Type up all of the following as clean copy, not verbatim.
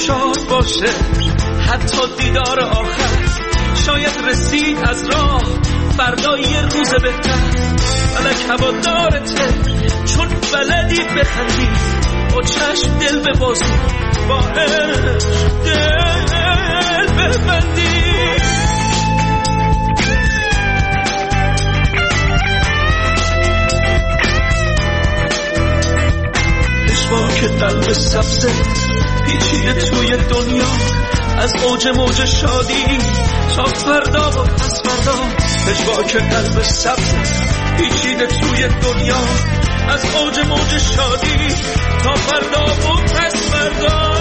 شاد باشه حتی دیدار آخر، شاید رسید از راه فردا یه روز بهتر. فلک هوادارته چون بلدی بخندی، با چشم دل به بازی، با عشق دل ببندی. که قلب سبزه پیچیده توی دنیا، از اوج موج شادی تا فردا و پس فردا. پژواک قلب سبزه پیچیده توی دنیا، از اوج موج شادی تا فردا و پس فردا.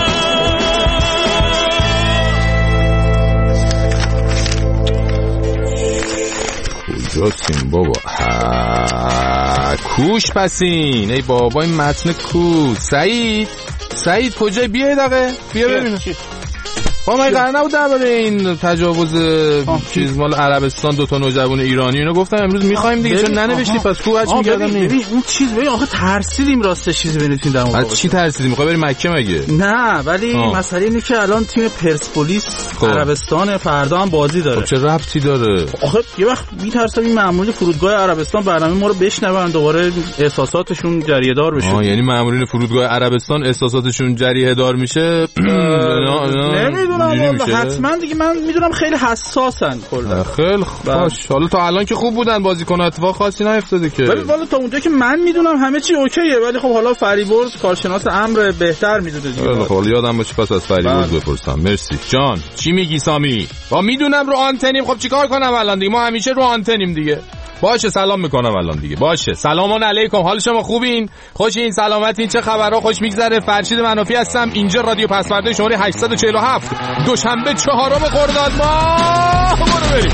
کجاستیم بابا؟ کوش پسین. ای بابا این متن کو. سعید کجای؟ بیا دقیقه بیا ببینم. با من قرار نبود درباره این تجاوز چیز مال عربستان دوتا نوجوان ایرانی اینو گفتم امروز میخوایم دیگه، چون ننوشتی پس کو هچ میگردم. ببین اون چیز ببین آخه ترسیدیم راستش چیزی بنویسیم در مورد. از چی ترسیدیم؟ میخوای بری مکه مگه؟ نه ولی مسئله اینه که الان تیم پرسپولیس عربستان فردا هم بازی داره. چه ربطی داره؟ آخه یه وقت میترسم این مأمورین فرودگاه عربستان برنامه ما رو بشنون دوباره احساساتشون جریه دار بشه. یعنی مأمورین فرودگاه عربستان احساساتشون جریه دار میشه؟ حتما دیگه من میدونم خیلی حساسن کلا. خیلی خوش. حالا تا الان که خوب بودن بازیکن، اتفاق خاصی نیفتاده که. ولی والا تا اونجا که من میدونم همه چی اوکیه، ولی خب حالا فریبرز کارشناس امر بهتر میدونه دیگه. خب یادم باشه پس از فریبرز بپرسم. مرسی جان. چی میگی سامی؟ میدونم رو آنتنیم. خب چیکار کنم الان دیگه؟ ما همیشه رو آنتنیم دیگه. باشه سلام میکنم الان دیگه. باشه سلام علیکم، حال شما خوبین؟ خوشین؟ سلامتین؟ چه خبرها؟ خوش میگذره؟ فرشید منافی هستم، اینجا رادیو پسورده شماره 847 دوشنبه 4 خرداد ماه. برو بریم.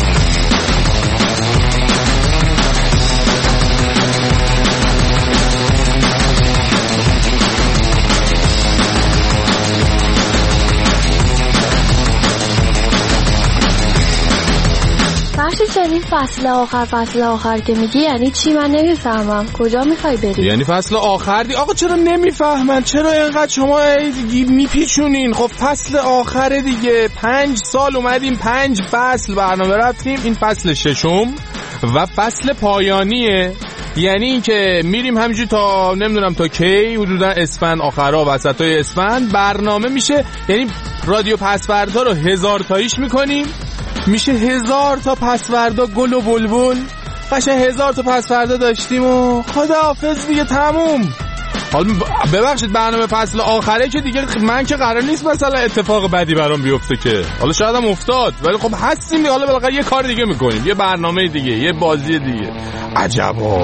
یعنی فصل آخر که میگی یعنی چی؟ من نمیفهمم. کجا میخوای بری؟ یعنی فصل آخر آقا چرا نمیفهمن؟ چرا اینقدر شما میپیچونین؟ خب فصل آخر دیگه. 5 سال اومدیم 5 فصل برنامه رفتیم، این فصل 6 و فصل پایانیه. یعنی این که میریم همینجوری تا نمیدونم تا کی، حدودا اسفند آخرا وسطای اسفند برنامه میشه. یعنی رادیو پسوردا رو 1000 تاییش میکنیم، میشه 1000 تا پسوردا گل و بلبل. قشنگ 1000 تا پسوردا داشتیم و خداحافظ دیگه تموم. حالا ببخشید برنامه فصل آخره که دیگه من که قرار نیست مثلا اتفاق بدی برام بیفته که، حالا شاید هم افتاد ولی خب هستیم دیگه. حالا بالاخره یه کار دیگه میکنیم، یه برنامه دیگه، یه بازی دیگه. عجبا.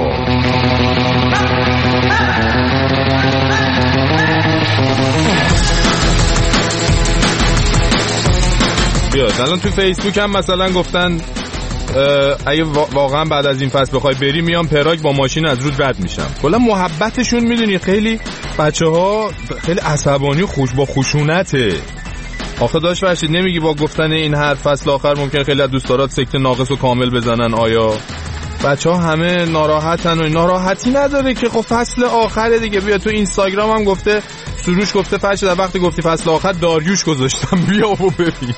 بیاد الان تو فیسبوک هم مثلا گفتن اگه واقعا بعد از این فصل بخوای بری میام پراگ با ماشین از رود رد میشم. کلا محبتشون میدونی خیلی بچه‌ها خیلی عصبانی با خشونته. آخه داشت فرشید نمیگی با گفتن این هر فصل آخر ممکن خیلی از دوستارات سکته ناقص و کامل بزنن؟ آیا بچه‌ها همه ناراحتن؟ و ناراحتی نداره که خب فصل آخره دیگه. بیا تو اینستاگرام هم گفته سروش گفته فرشید در وقتی گفتی فصل آخر داریوش گذاشتم بیا و ببین.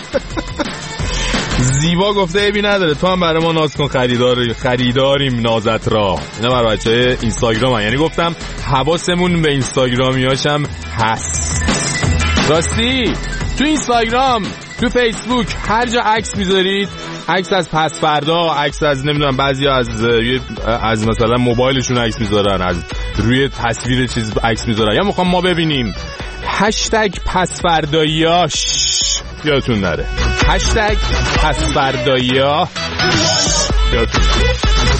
زیبا گفته عیبی نداره تو هم برای ما ناز کن، خریداریم نازت را. اینا برای بچه‌های اینستاگرام هم. یعنی گفتم حواسمون به اینستاگرامیاشم هست. راستی تو اینستاگرام تو فیسبوک هر جا عکس میذارید، عکس از پس فردا، عکس از نمیدونم بعضیا از مثلا موبایلشون عکس میذارن، از روی تصویر چیز عکس میذارن، یا میخوام ما ببینیم هشتگ پسفرداییاش یادتون نره. هشتگ پسفرداییاش یادتون نره.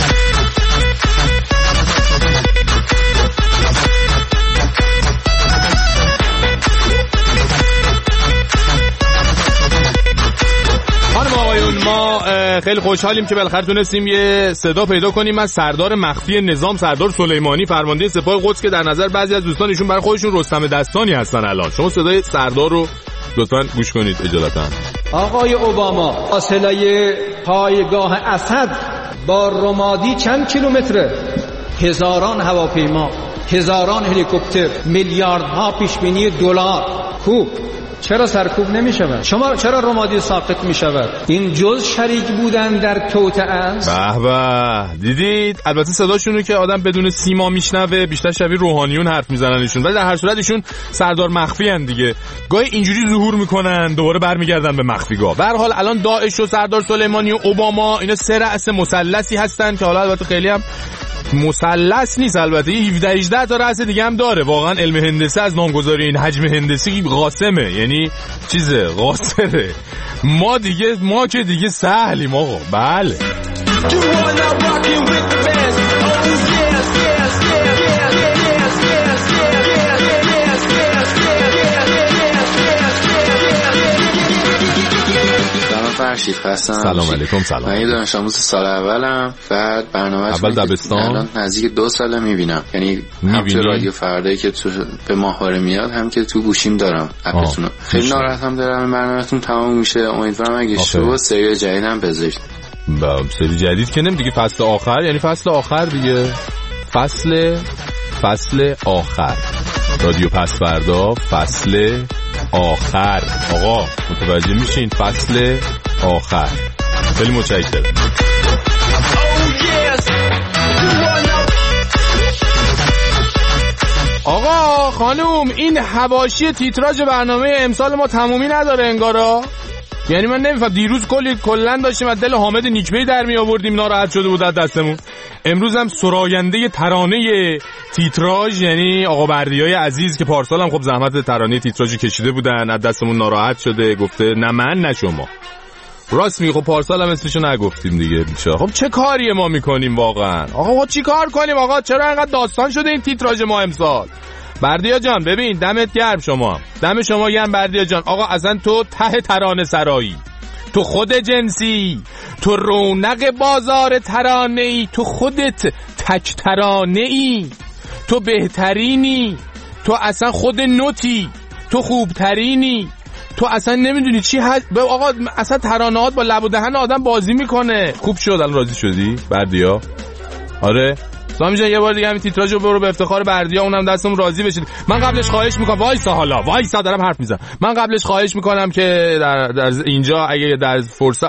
خانم آقایون ما خیلی خوشحالیم که بالاخره تونستیم یه صدا پیدا کنیم از سردار مخفی نظام، سردار سلیمانی، فرمانده سپاه قدس، که در نظر بعضی از دوستان ایشون برای خودشون رستم دستانی هستن. الان شما صدای سردار رو لطفاً گوش کنید اجالتا. آقای اوباما، فاصله پایگاه اسد با رمادی چند کیلومتره؟ هزاران هواپیما، هزاران هلیکوپتر، میلیاردها پیشبینی دلار کوب چرا سرکوب نمی شود؟ شما چرا رمادی ساقط می شود؟ این جز شریک بودن در توطئه است. به به دیدید؟ البته صداشونو که آدم بدون سیما میشنوه بیشتر شبیه روحانیون حرف میزننشون، ولی در هر صورت ایشون سردار مخفی ان دیگه. گاهی اینجوری ظهور میکنن دوباره برمیگردن به مخفیگاه. به هر حال الان داعش و سردار سلیمانی و اوباما اینا سه رأس مثلثی هستن که حالا البته خیلی هم مثلث نیست، البته 17-18 تا رأس دیگه هم داره. واقعا علم هندسه از نامگذاری این حجم هندسی قاسمه، یعنی چیزه قاصره. ما که دیگه سهلیم آقا. بله فرشید خستم. سلام علیکم. سلام. من یه دانش آموز سال اولم، بعد برنامه اول دبستان الان نزدیک 2 ساله میبینم، یعنی هم تو رادیو فردایی که تو به ماهواره میاد هم که تو گوشیم دارم اپتون. خیلی ناراحتم دارم برنامه‌تون تمام میشه. امیدوارم اگه شو سری جدید هم بذارید. سری جدید که دیگه فصل آخر، یعنی فصل آخر دیگه، فصل آخر رادیو پس فردا فصل آخر. آقا متوجه میشین؟ فصل آخر. خیلی متشکرم. آقا خانوم این حواشی تیتراژ برنامه امسال ما تمومی نداره انگارا. یعنی من نمیفهم، دیروز کلا داشتیم از دل حامد نیکبی در می آوردیم، ناراحت شده بود از دستمون. امروز هم سراینده ترانه تیتراژ یعنی آقا بردیای عزیز که پارسال هم خب زحمت ترانه تیتراژی کشیده بودن، از دستمون ناراحت شده، گفته نه من نه شما. راست میگه، خب پارسال هم اسمشو نگفتیم دیگه. خب چه کاریه ما میکنیم واقعا؟ آقا چی کار کنیم آقا؟ چرا اینقدر داستان شده این تیتراژ ما امسال؟ بردیا جان ببین دمت گرم، دم شما گرم بردیا جان. آقا اصلا تو ته ترانه سرایی، تو خود جنسی، تو رونق بازار ترانه ای، تو خودت تک ترانه ای، تو بهترینی، تو اصلا خود نوتی، تو خوبترینی، تو اصلا نمیدونی چی هست. آقا اصلا ترانه‌هات با لب و دهن آدم بازی میکنه. خوب شد الان راضی شدی بردیا؟ آره سامی جان یه بار دیگه همین تیتراژو برو به افتخار بردیا، اونم دستم راضی بشید. من قبلش خواهش میکنم وایسا دارم حرف میزنم. من قبلش خواهش میکنم که در اینجا اگه در فرصت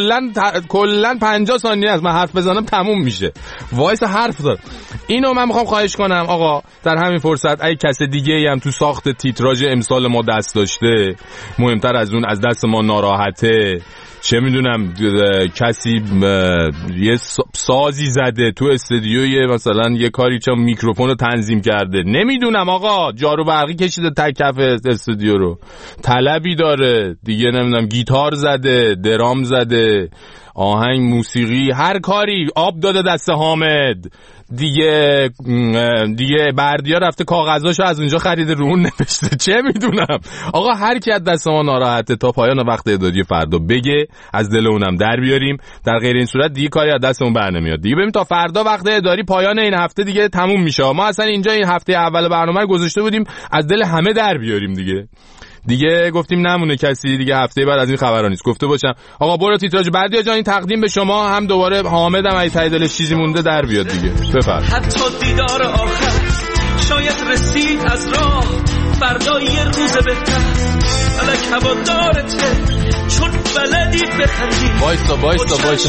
کلا 50 ثانیه است من حرف بزنم تموم میشه. وایسا حرف دار. اینو من میخوام خواهش کنم آقا در همین فرصت اگه کس دیگه‌ای هم تو ساخت تیتراژ امسال ما دست داشته، مهمتر از اون از دست ما ناراحته، چه میدونم کسی یه سازی زده تو استودیوی مثلا یه کاری چه میکروفون رو تنظیم کرده، نمیدونم آقا جارو برقی کشیده تک کف استودیو رو، طلبی داره دیگه، نمیدونم گیتار زده، درام زده، آهنگ، موسیقی، هر کاری، آب داده دست حامد دیگه بردیا رفته کاغذاشو از اونجا خریده رو اون نوشته، چه میدونم آقا. هر کی از دست ما ناراحته تا پایان وقت اداری فردا بگه از دل اونم در بیاریم، در غیر این صورت دیگه کاری از دستمون بر نمیاد دیگه. ببین تا فردا وقت اداری پایان این هفته دیگه تموم میشه. ما اصلا اینجا این هفته اول برنامه رو گذاشته بودیم از دل همه در بیاریم دیگه گفتیم نمونه کسی دیگه هفته بعد از این خبرا نیست. گفته باشم آقا برو تیتراژ بردیا جان این تقدیم به شما، هم دوباره حامد هم اگه ته دلش چیزی مونده در بیاد دیگه. بفرم. حتی دیدار آخر شاید رسید از راه، فردا یه روز بهتر الک هوادارته چون بلدی بخندی. وایسا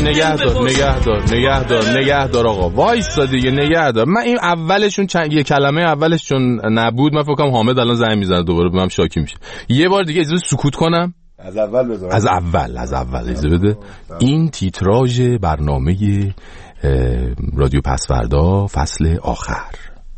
نگهدار آقا، وایسا دیگه نگهدار. من این اولشون یه کلمه اولش چون نبود من فکر کنم حامد الان زنگ میزنه دوباره به من شاکی میشه. یه بار دیگه اجازه سکوت کنم، از اول بذار، از اول اجازه بده. این تیتراژ برنامه رادیو پس فردا فصل آخر.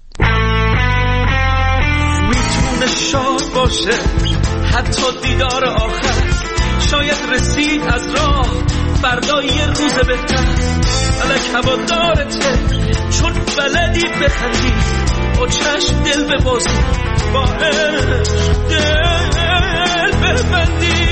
میتونه شاد باشه حتی دیدار آخر، شاید رسید از راه فردا یه روز بهتر الک هوادارته چون بلدی بخندی، با چشم دل ببازی، با عشق دل ببندی.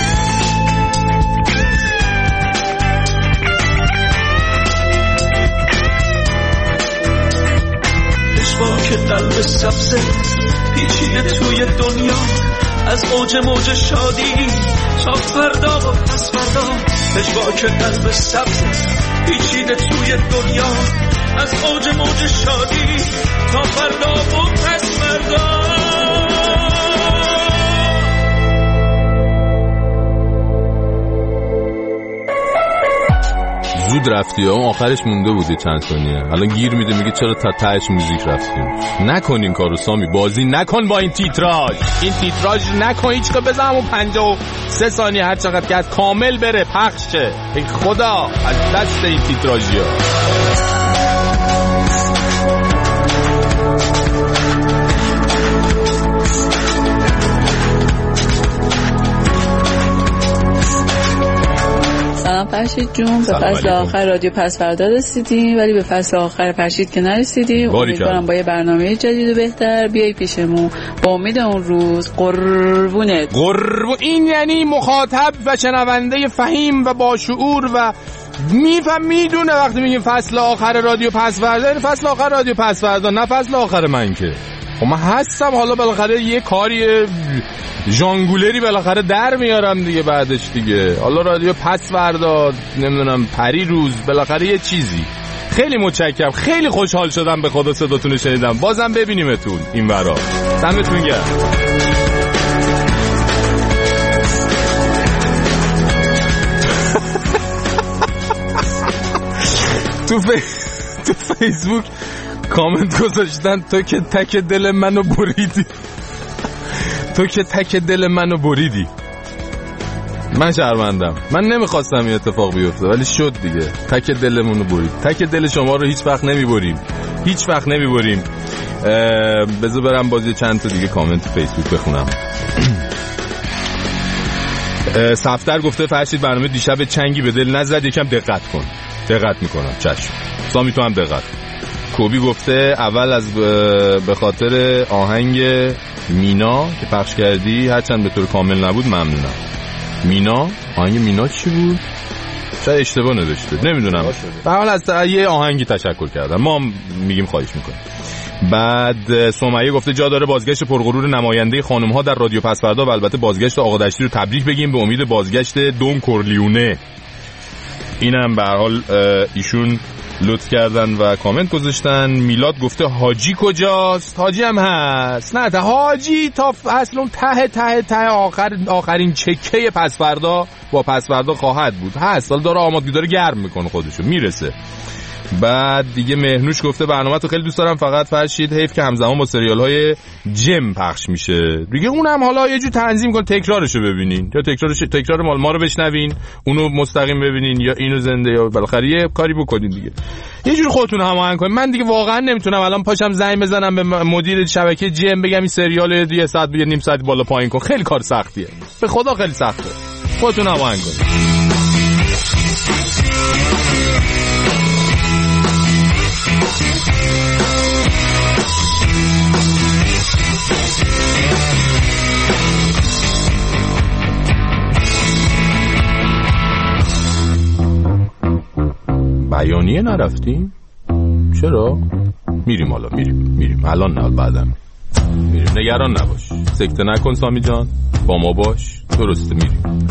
اشباک قلب سبزه پیچیده توی دنیا، از موج شادی تا فردا و پس فردا. اشباک قلب سبزه پیچیده توی دنیا، از موج شادی تا فردا و پس فردا. زود رفتی اون آخرش مونده بودی چند ثانیه الان گیر میده میگه چرا تا تهش موزیک رفتیم. نکن این کارو سامی بازی نکن با این تیتراژ نکن هیچ که بزنم اون 53 ثانیه هر چقدر که از کامل بره پخش شه. ای خدا از دست این تیتراژیا. فرشید جون به فصل آخر رادیو پسوردا رسیدیم ولی به فصل آخر فرشید که نرسیدیم. امیدوارم با یه برنامه جدید و بهتر بیای پیشمون با امید اون روز. قربونت. این یعنی مخاطب و شنونده فهیم و با شعور و میدونه وقتی میگیم فصل آخر رادیو پسوردا این فصل آخر رادیو پسوردا نه فصل آخر من که من هستم. حالا بالاخره یه کاری ژانگولری بالاخره در میارم دیگه بعدش دیگه. حالا رادیو پسوردا نمیدونم پری روز بالاخره یه چیزی. خیلی متشکرم خیلی خوشحال شدم به خدا صداتون شنیدم. بازم ببینیمتون این ورا. دمتون گرم. تو فیسبوک کامنت گذاشتن تو که تک دل منو بریدی. من شرمندم. من نمیخواستم این اتفاق بیفته ولی شد دیگه. تک دلمونو برید. تک دل شما رو هیچ وقت نمیبریم. بذار برم بازی چند تا دیگه کامنت فیسبوک بخونم. صفتر گفته فرشید برنامه دیشب چنگی به دل نزد یکم دقت کن. دقت میکنم چشم. سامی تو هم دقت. کوبی گفته اول از به خاطر آهنگ مینا که پخش کردی هرچند به طور کامل نبود ممنونم. آهنگ مینا چی بود؟ شاید اشتباه نوشته نمیدونم. به حال از یه آهنگی تشکر کردم. ما میگیم خواهش میکنیم. بعد سمیه گفته جا داره بازگشت پرغرور نماینده خانم‌ها در رادیو پسوردا و البته بازگشت آقا دشتی رو تبریک بگیم به امید بازگشت دون کورلیونه. اینم به هر حال ایشون لطف کردن و کامنت گذاشتن. میلاد گفته حاجی کجاست؟ حاجی هم هست. نه حاجی تا اصلا ته آخرین چکه پسوردا با پسوردا خواهد بود. هست حالا داره آمادگی داره گرم میکنه خودشو میرسه. بعد دیگه مهنوش گفته برنامه تو خیلی دوست دارم فقط فرشید حیف که همزمان با سریال های جم پخش میشه دیگه. اونم حالا یه جور تنظیم کن تکرارشو ببینین یا تکرار ما رو بشنوین اونو مستقیم ببینین یا اینو زنده یا بالاخره یه کاری بکنین دیگه. یه جور خودتون هماهنگ کنین. من دیگه واقعا نمیتونم الان پاشم زنگ بزنم به مدیر شبکه جم بگم این سریال یه ساعت یا نیم ساعت بالا پایین کن. خیلی کار سختیه. به خدا خیلی سخته. خودتون هماهنگ کنین. بیانیه نرفتیم؟ چرا؟ میریم حالا میریم الان نه بعدم میریم. نگران نباش سکته نکن سامی جان با ما باش درسته میریم.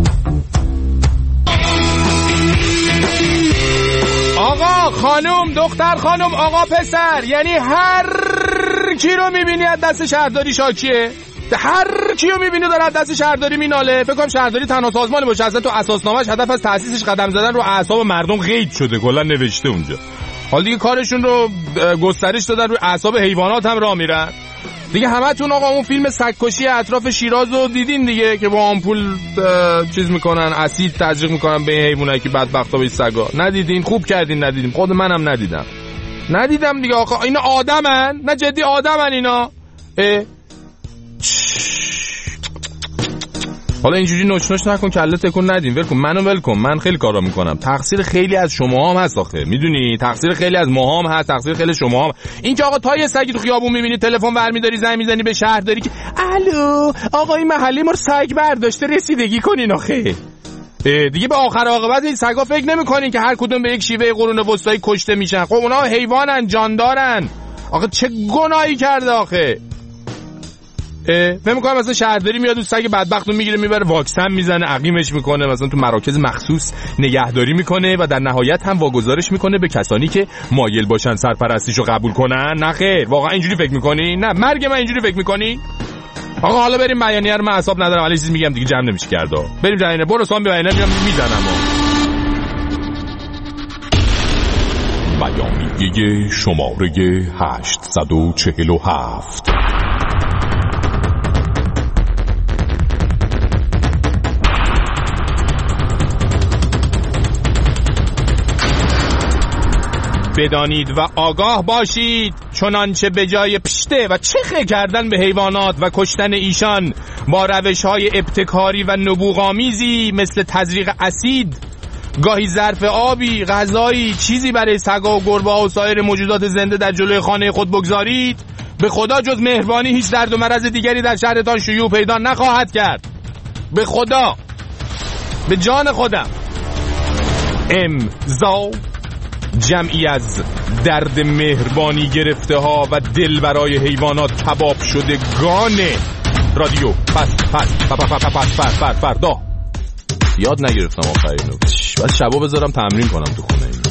آقا خانم دختر خانم آقا پسر یعنی هر کی رو میبینی از دست شهرداری شاکیه. هر کیو میبینی داره از دست شهرداری میناله. فکر کنم شهرداری تنها سازمانی باشه اصلا تو اساسنامه‌اش هدف از تأسیسش قدم زدن رو اعصاب مردم قید شده کلا نوشته اونجا. حالا دیگه کارشون رو گسترش دادن روی اعصاب حیوانات هم راه میرن دیگه. همتون آقا اون فیلم سگ‌کشی اطراف شیراز رو دیدین دیگه که با آمپول چیز میکنن اسید تزریق میکنن به حیوانایی که بدبختا به سگا. ندیدین؟ خوب کردین ندیدین. خود منم ندیدم دیگه. آقا اینا آدمن؟ نه جدی آدمن اینا. حالا اینجوری نوچ نکن کله تکون ندین. ول کن من خیلی کارا میکنم. تقصیر خیلی از شما هم هست آخه میدونی. تقصیر خیلی از ما هم هست. تقصیر خیلی شما هم. این که آقا تا یه سگی تو خیابون میبینی تلفن برمی‌داری زنگ میزنی به شهرداری که الو آقا این محله ما رو سگ برداشته رسیدگی کنین آخه. دیگه به آخر عاقبت این سگا فکر نمی‌کنین که هر کدوم به یک شیوه قرون وسطایی کشته میشن؟ خب اونا حیوانن جاندارن. آخه چه گناهی کرده آخه؟ فهم می‌کنم مثلا شهرداری میاد اون سگ بدبختو میگیره میبره واکسن میزنه عقیمش میکنه مثلا تو مراکز مخصوص نگهداری میکنه و در نهایت هم واگذارش میکنه به کسانی که مایل باشن سرپرستیشو قبول کنن. نه خیر واقعا اینجوری فکر میکنی؟ نه مرگ من اینجوری فکر میکنی؟ آقا حالا بریم بیانیه رو. من حساب ندارم ولی چیزی میگم دیگه جمع نمیشه کرد. بریم بیانیه. برو سام بیانیه میزنم. هدیه شماره 847. بدانید و آگاه باشید چنانچه به جای پشته و چخه کردن به حیوانات و کشتن ایشان با روش‌های ابتکاری و نبوغامیزی مثل تزریق اسید، گاهی ظرف آبی، غذایی، چیزی برای سگا و گربه‌ها و سایر موجودات زنده در جلوی خانه خود بگذارید، به خدا جز مهربانی هیچ درد و مرض دیگری در شهرتان شیوع پیدا نخواهد کرد. به خدا، به جان خودم. امضا جمعی از درد مهربانی گرفته ها و دل برای حیوانات کباب شده گانه رادیو پس فردا. یاد نگرفتم آخرینو، بعد شبا بذارم تمرین کنم تو خونه این.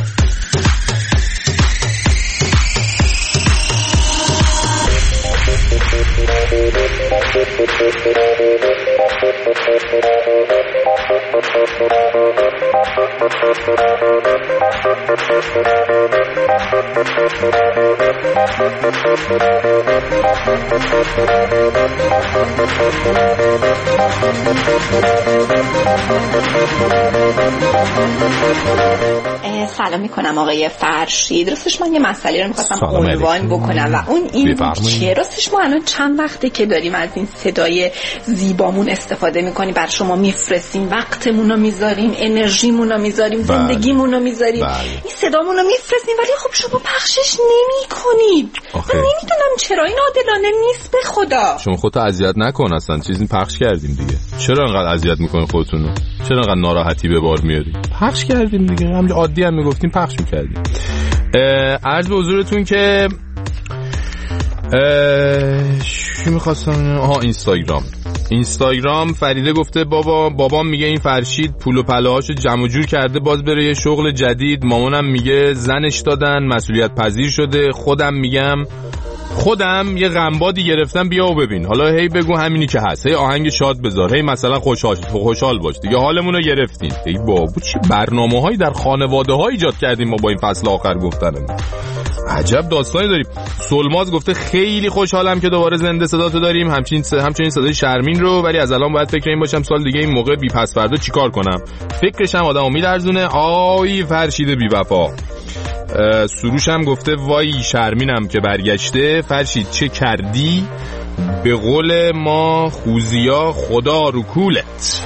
سلام میکنم آقای فرشید. راستش من یه مسئله رو میخواستم عنوان بکنم و اون این که راستش ما الان چند وقته که داریم از این صدای زیبامون استفاده میکنیم، بر شما میفرستیم، وقتمون رو میذاریم، انرژیمون رو میذاریم، زندگیمون رو میذاریم، این صدامون رو میفرستیم، ولی خب شما پخشش نمیکنید. من نمیدونم چرا، این عادلانه نیست به خدا. شما خودت اذیت نکن، اصلا چیزی پخش کردیم دیگه. چرا انقدر اذیت میکنین خودتونو؟ چرا انقدر ناراحتی به بار میاری؟ پخش کردیم دیگه، همین عادی هم میگفتیم پخش میکردیم. عرض به حضورتون که چی میخواستم؟ اینستاگرام فریده گفته بابام میگه این فرشید پول و پله‌هاشو جمع جور کرده باز بره یه شغل جدید. مامانم میگه زنش دادن، مسئولیت پذیر شده. خودم میگم خودم یه غمبادی گرفتم، بیا و ببین. حالا هی بگو همینی که هست، هی آهنگ شاد بذار، هی مثلا خوشحال باش دیگه، حالمون رو گرفتین. ای بابا چه برنامه‌هایی در خانواده‌ها ایجاد کردیم ما با این فصل آخر گفتنمون. عجب داستانی داریم. سلماز گفته خیلی خوشحالم که دوباره زنده صداتو داریم، همچنین صدای شرمین رو، ولی از الان باید فکر این باشم سال دیگه این موقع بی پس فردا چیکار کنم. فکرش هم آدمو میلرزونه. آی فرشید بی وفا. سروش هم گفته وای شرمینم که برگشته. فرشید چه کردی؟ به قول ما خوزیا خدا رو کولت.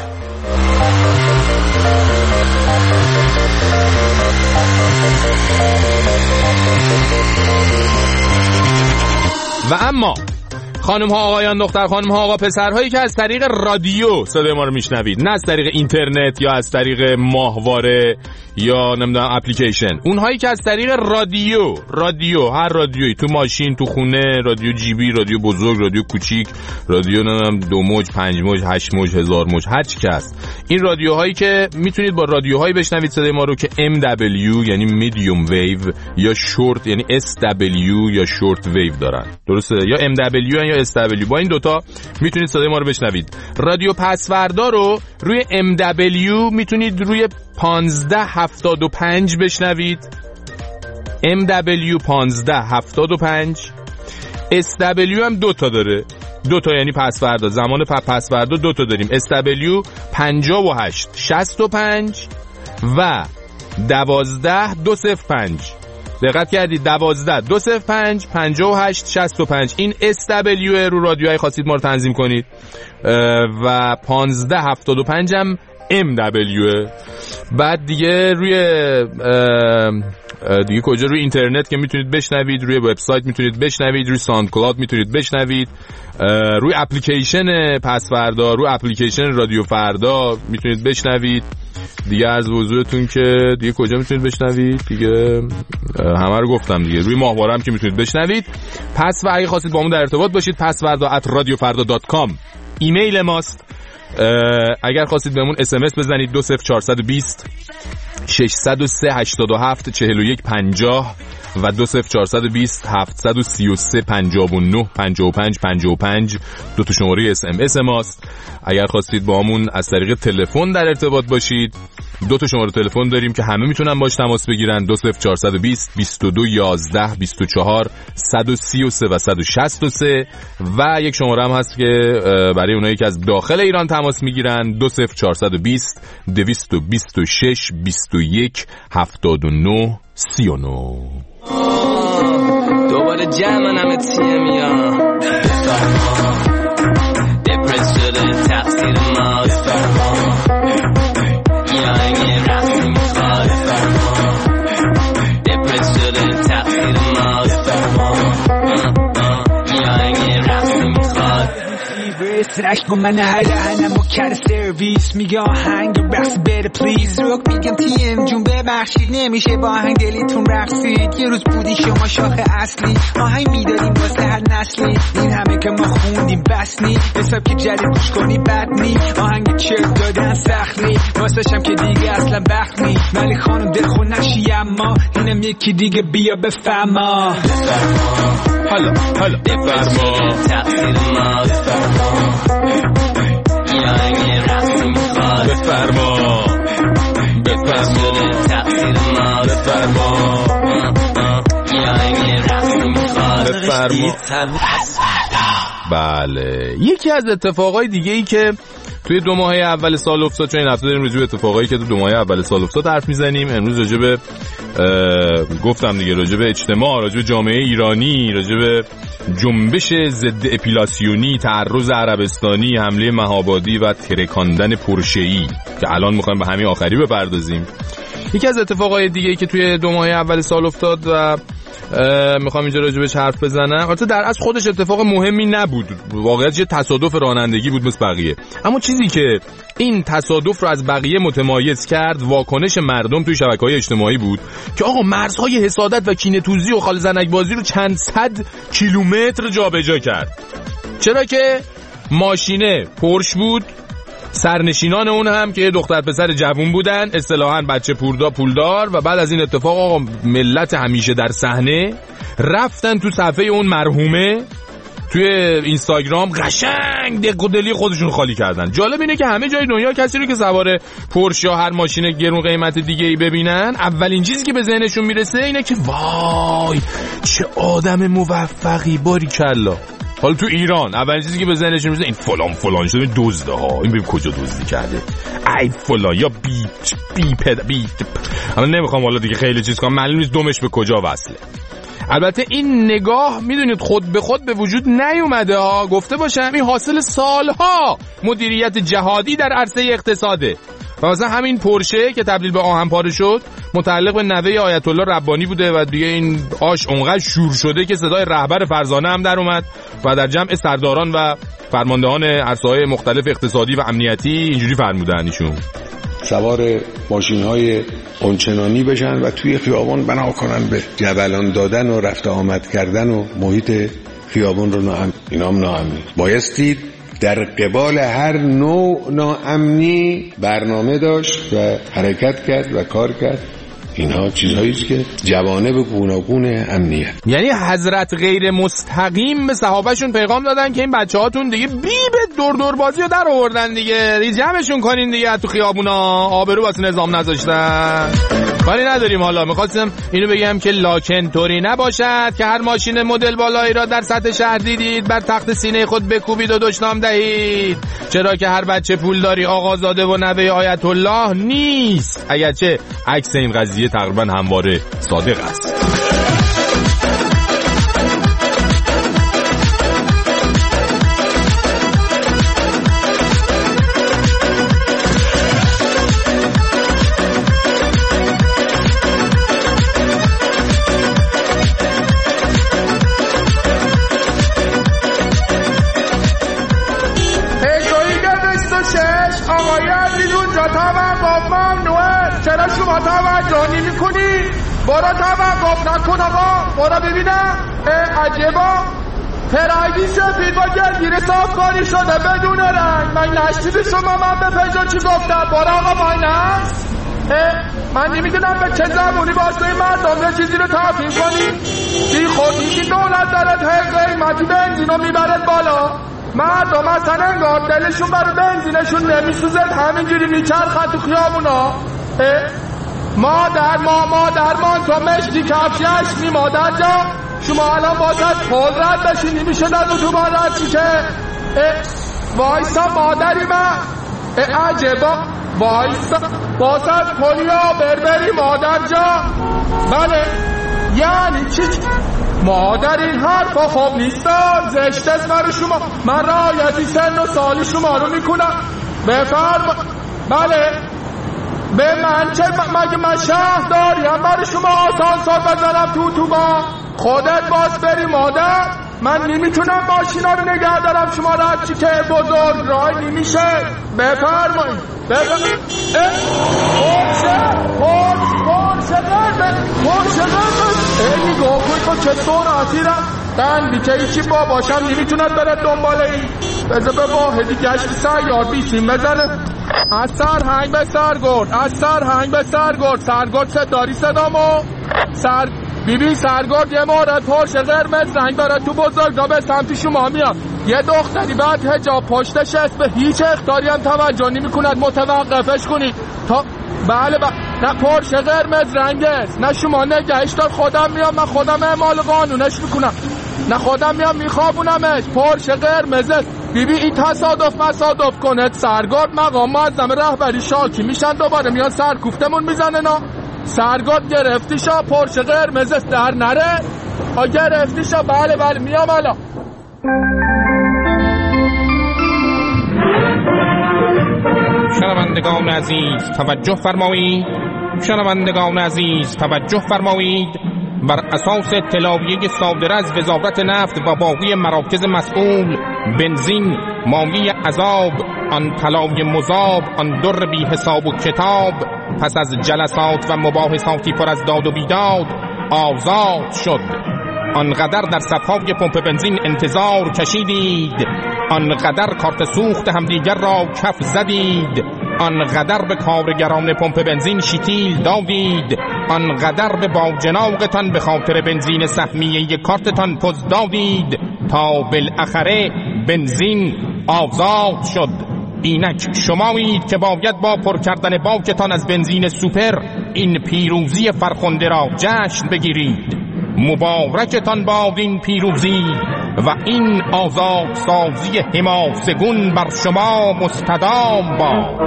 و اما خانم ها آقایان دختر خانم ها آقا پسرهایی که از طریق رادیو صدای ما رو میشنوید، نه از طریق اینترنت یا از طریق ماهواره یا نمیدونم اپلیکیشن، اونهایی که از طریق رادیو هر رادیویی، تو ماشین، تو خونه، رادیو جیبی، رادیو بزرگ، رادیو کوچیک، رادیو نمیدونم 2 موج، 5 موج، 8 موج، 1000 موج، هر چی که هست، این رادیوهایی که میتونید با رادیوهایی بشنوید صدای ما رو که MW یعنی میدیوم ویو یا شورت یعنی SW یا شورت ویو دارن، درسته؟ یا MW یا SW، با این دوتا میتونید صدای ما رو بشنوید. رادیو پسوردا رو روی MW میتونید روی 1575 بشنوید، MW 1575. SW هم دوتا داره، دوتا یعنی پسوردا، زمان پسوردا دوتا داریم، SW 58 65 و 12 205. دقت کردید؟ 12 205 58 65. این SW رو رادیوهای خواستید ما رو تنظیم کنید و 1575 هم MW. بعد دیگه روی دیگه کجا؟ روی اینترنت که میتونید بشنوید، روی وبسایت میتونید بشنوید، روی ساوند کلاود میتونید بشنوید، روی اپلیکیشن پس فردا، روی اپلیکیشن رادیو فردا میتونید بشنوید. دیگه از حضورتون که دیگه کجا میتونید بشنوید دیگه همه رو گفتم دیگه. روی ماهواره هم که میتونید بشنوید. پس و اگه خواستید با ما در ارتباط باشید pasvarda@radiofarda.com ایمیل ماست. اگر خواستید بهمون SMS بزنید 20420 603 87 41 50 و 20420 733 59 55 55 دو تا شماره SMS ماست. اگر خواستید با همون از طریق تلفن در ارتباط باشید، دو تا شماره تلفن داریم که همه میتونن باش تماس بگیرن. 20420 22 11 24 133 و 163 و یک شماره هم هست که برای اونایی که از داخل ایران تماس میگیرن 20420 226 21 79 39. دوباره جمعنم تیم یا دپرس شده تقصیر ماست یا این رفتی میخواد دپرس شده تقصیر ماست یا این رفتی میخواد سرش با من هنم و کر سرویس میگه آهنگ رقص بره پلیز روک میگم تیم جون ببخشید نمیشه با آهنگ دلیتون رقصید یه روز بودی شما شاخ اصلی آهنگ میدادیم واسه هر نسلی این همه که ما خوندیم بس نی حساب که جدید گوش کنی بد نی آهنگ چرت دادن سخت نی واسه شم که دیگه اصلا بخت نی ولی خانم دلخون نشی اما اینم یکی دیگه بیا بفهما حالا بفرما تقصیر ماست یا این رقصی میخواد بفرما تقصیر ماست بفرما یا این رقصی میخواد بفرما. بله، یکی از اتفاقای دیگه ای که توی 2 ماه اول سال افتاد، چون این هفته داریم راجع به اتفاقایی که تو 2 ماه اول سال افتاد حرف میزنیم. امروز راجع به گفتم دیگه راجع به اجتماع، راجع به جامعه ایرانی، راجع به جنبش ضد اپیلاسیونی، تعرض عربستانی، حمله مهابادی و ترکاندن پرشه‌ای که الان می‌خوایم به همین آخری بپردازیم. یکی از اتفاقای دیگه ای که توی 2 ماه اول سال افتاد و میخوام اینجا راجع بهش حرف بزنم، البته در اصل خودش اتفاق مهمی نبود، واقعا یه تصادف رانندگی بود مثل بقیه، اما چیزی که این تصادف رو از بقیه متمایز کرد واکنش مردم توی شبکه‌های اجتماعی بود که آقا مرزهای حسادت و کینه‌توزی و خال زنک بازی رو چند صد کیلومتر جابجا کرد. چرا که ماشینه پورش بود، سرنشینان اون هم که دختر پسر جوون بودن، اصطلاحاً بچه پولدار، و بعد از این اتفاق آقا ملت همیشه در صحنه رفتن تو صفحه اون مرحومه توی اینستاگرام قشنگ دق و دلی خودشون خالی کردن. جالب اینه که همه جای دنیا کسی رو که سوار پورش یا هر ماشین گرون قیمت دیگه ای ببینن، اولین چیزی که به ذهنشون میرسه اینه که وای چه آدم موفقی، باریکلا. حالا تو ایران اولین چیزی که به ذهنشون میرسه این فلان شده دزده ها، این ببین کجا دزدی کرده، ای فلان یا بیت. اما نمیخوام حالا دیگه خیلی چیز کنم، معلوم نیست دمش به کجا وصله. البته این نگاه میدونید خود به خود به وجود نیومده ها، گفته باشم این حاصل سالها مدیریت جهادی در عرصه اقتصاده. و مثلا همین پورشه که تبدیل به آهن پاره شد متعلق به نوه آیت الله ربانی بوده و دیگه این آش اونقدر شور شده که صدای رهبر فرزانه هم در اومد و در جمع سرداران و فرماندهان عرصه‌های مختلف اقتصادی و امنیتی اینجوری فرمودن ایشون سوار ماشین‌های اونچنانی بشن و توی خیابان بنا کنن به جبلان دادن و رفت آمد کردن و محیط خیابان رو اینام ناامنی. بایستید در قبال هر نوع ناامنی برنامه داشت و حرکت کرد و کار کرد. اینها چیزهایی است که جوانب گوناگون امنیت، یعنی حضرت غیر مستقیم به صحابهشون پیغام دادن که این بچه‌هاتون دیگه دور بازی رو در آوردن دیگه جمعشون کنین دیگه، تو خیابونا آبرو واسه نظام نذاشتن. کاری نداریم. حالا می‌خواستم اینو بگم که لاکن طوری نباشد که هر ماشین مدل بالایی را در سطح شهر دیدید بر تخت سینه خود بکوبید و دشنام دهید، چرا که هر بچه پولداری آقازاده و نوه آیت الله نیست، اگرچه عکس این قضیه تقریبا همواره صادق است. چرا شما توجه نمی کنی؟ برو توقف نکن آقا، برو ببینم. عجبا پرایدی سفید با گلگیر صافکاری شده بدون رنگ. من نشتید شما من به پژو چی گفتم؟ برو آقا ماینست من نمیدونم به چه زبونی واسه مردم یه چیزی رو تفهیم کنی. بی خودی که دولت دارد قیمتی بنزین رو میبرد بالا، مردم اصلا انگار دلشون برای بنزینشون نمیسوزد، همینجوری میچرخد تو خیابونا. مادرمان تو مشتی کفشش می مادر جا، شما الان بازد پول رد بشینی میشه در تو رد میشه. وایسا مادری من عجبا، وایسا بازد پولیا بربری مادر جا. بله یعنی چی؟ مادر این حرفا خوب نیستان، زشت است برای شما. من رعایتی سن و سالی شما رو میکنم. بفرما. بله به من چه؟ مگه من شهر داریم برای شما آسانسور بزنم تو با خودت باز بری مادر؟ من نمیتونم ماشینا رو نگه دارم شما رد چی که بزرگ رای نمیشه. بفرمایید. ای نگاه کنید که چطور آسیرم دن که ایچی با باشم نمیتوند برد دنبال این. بذار به واحدی گشت سیار بیسیم بزنه. از سرهنگ به سرگرد، از سرهنگ به سرگرد. سرگرد داری صدامو؟ ببین سرگرد یه مورد پرش قرمز رنگ داره تو بزرگا به سمت شما میاد. یه دختری بعد حجاب پشتش است، به هیچ اختیاری هم توجه نمی کند، متوقفش کنید تا بله نه پرش قرمز رنگ است، نه شما نگهش دار، خودم میام، من خودم اعمال قانونش میکنم، نه خودم میام میخوابونمش. پرش قرمز است. بیبی این تصادف کنه سرگرد مقام معظم رهبری شاکی میشن، دوباره میان سرکوفتمون میزنه. نه سرگرد گرفتیشا، پرش قرمز است در نره. گرفتیشا. بله میام الان. شنوندگان عزیز توجه فرمایید، شنوندگان عزیز توجه فرمایید. بر اساس اطلاعیه صادره از وزارت نفت و باقی مراکز مسئول، بنزین مایه عذاب، آن طلای مذاب، آن در بی حساب و کتاب، پس از جلسات و مباحثاتی پر از داد و بیداد آزاد شد. آنقدر در صفهای پمپ بنزین انتظار کشیدید، آنقدر کارت سوخت همدیگر را کف زدید، آنقدر به کارگران پمپ بنزین شیتیل دادید، آنقدر به باجناقتان به خاطر بنزین سهمیه کارتتان پز دادید تا بالاخره بنزین آزاد شد. اینک شمایید که باید با پر کردن باکتان از بنزین سوپر این پیروزی فرخنده را جشن بگیرید. مبارکتان باد این پیروزی و این آزاد سازی حماسگون بر شما مستدام باد.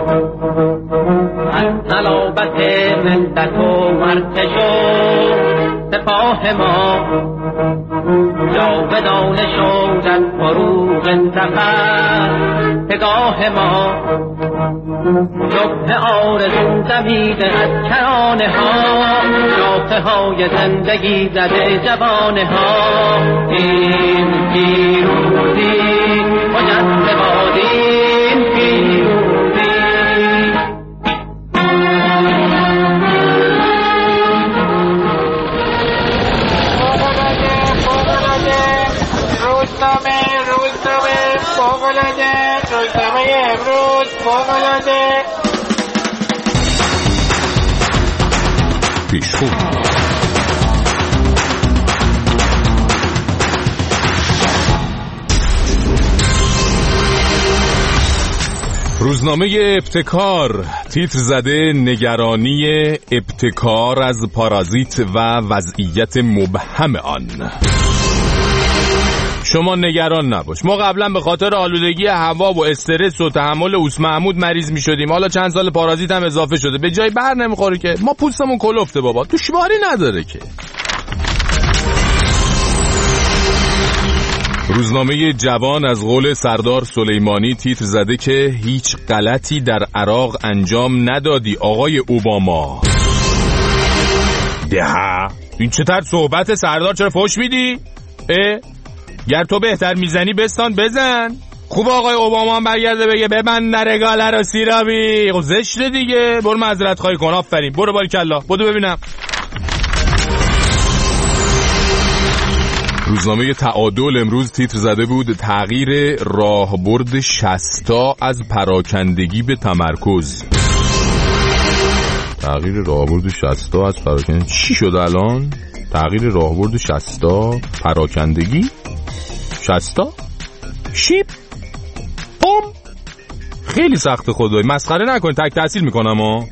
از حلاوت ملت و مرکش و سپاه ما جاودان شد از فروغ سفر پگاه ما. شبه آرزو دمیده از کرانه ها، شاخه های زندگی زده جوانه ها. این پیروزی مجد بادین پیروزی. روزنامه فوق‌العاده روزنامه امروز فوق‌العاده پیشخون. روزنامه ابتکار تیتر زده نگرانی ابتکار از پارازیت و وضعیت مبهم آن. شما نگران نباش، ما قبلا به خاطر آلودگی هوا و استرس و تحمل اوس محمود مریض می شدیم، حالا چند سال پارازیت هم اضافه شده، به جای بر نمیخوره که، ما پوستمون کلفته بابا، دشواری نداره که. روزنامه جوان از قول سردار سلیمانی تیتر زده که هیچ غلطی در عراق انجام ندادی آقای اوباما. ده این چطور صحبت سردار، چرا فوش میدی؟ گر تو بهتر میزنی بستان بزن. خوب آقای اوباما هم برگرده بگه ببند نرگاله رو سیرابی، خب زشته دیگه، برو معذرت خواهی کن. آفرین، برو باریکلا، بدو ببینم. روزنامه تعادل امروز تیتر زده بود تغییر راهبرد شستا از پراکندگی به تمرکز. تغییر راهبرد 60 از پراکنده. چی شد الان؟ تغییر راهبرد 60 پراکندگی 60 شیپ بوم. خیلی سخت خدایی، مسخره نکنید، تک تحصیل میکنم ها.